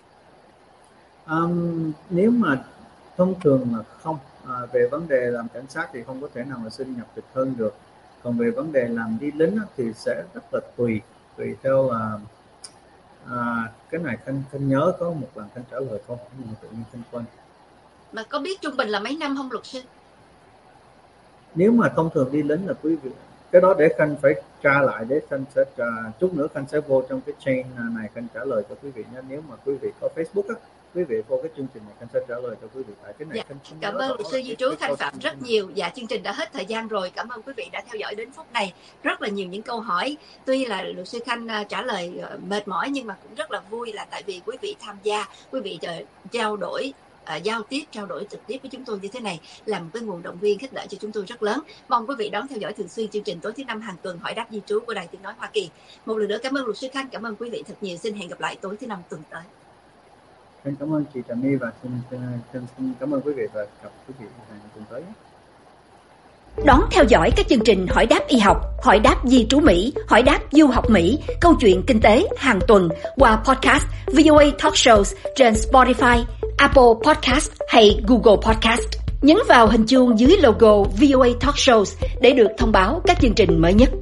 Um, nếu mà thông thường là không. À, về vấn đề làm cảnh sát thì không có thể nào mà xin nhập tịch hơn được. Còn về vấn đề làm đi lính thì sẽ rất là tùy tùy theo là à, cái này Khanh Khanh nhớ có một lần Khanh trả lời câu hỏi nhưng mà tự nhiên Khanh quên. Mà có biết trung bình là mấy năm không luật sư? Nếu mà thông thường đi lính là quý vị, cái đó để Khanh phải tra lại, để Khanh sẽ tra, chút nữa Khanh sẽ vô trong cái chain này Khanh trả lời cho quý vị nhé. Nếu mà quý vị có Facebook á, quý vị vô cái chương trình này Khanh sẽ trả lời cho quý vị. Tại cái này dạ. Khanh không Cảm ơn luật sư Di trú Khanh Phạm rất nhiều. Dạ, chương trình đã hết thời gian rồi. Cảm ơn quý vị đã theo dõi đến phút này. Rất là nhiều những câu hỏi, tuy là luật sư Khanh trả lời mệt mỏi nhưng mà cũng rất là vui, là tại vì quý vị tham gia, quý vị trao đổi À, giao tiếp, trao đổi trực tiếp với chúng tôi như thế này là một cái nguồn động viên khích lệ cho chúng tôi rất lớn. Mong quý vị đón theo dõi thường xuyên chương trình tối thứ năm hàng tuần Hỏi Đáp Di trú của Đài Tiếng Nói Hoa Kỳ. Một lần nữa cảm ơn luật sư Khanh, cảm ơn quý vị thật nhiều. Xin hẹn gặp lại tối thứ năm tuần tới. Xin cảm ơn chị Trà My và xin, xin, xin cảm ơn quý vị và gặp quý vị hàng tuần tới. Đón theo dõi các chương trình Hỏi Đáp Y học, Hỏi Đáp Di trú Mỹ, Hỏi Đáp Du học Mỹ, Câu chuyện kinh tế hàng tuần qua podcast vê o a Talk Shows trên Spotify, Apple Podcast hay Google Podcast. Nhấn vào hình chuông dưới logo vê o a Talk Shows để được thông báo các chương trình mới nhất.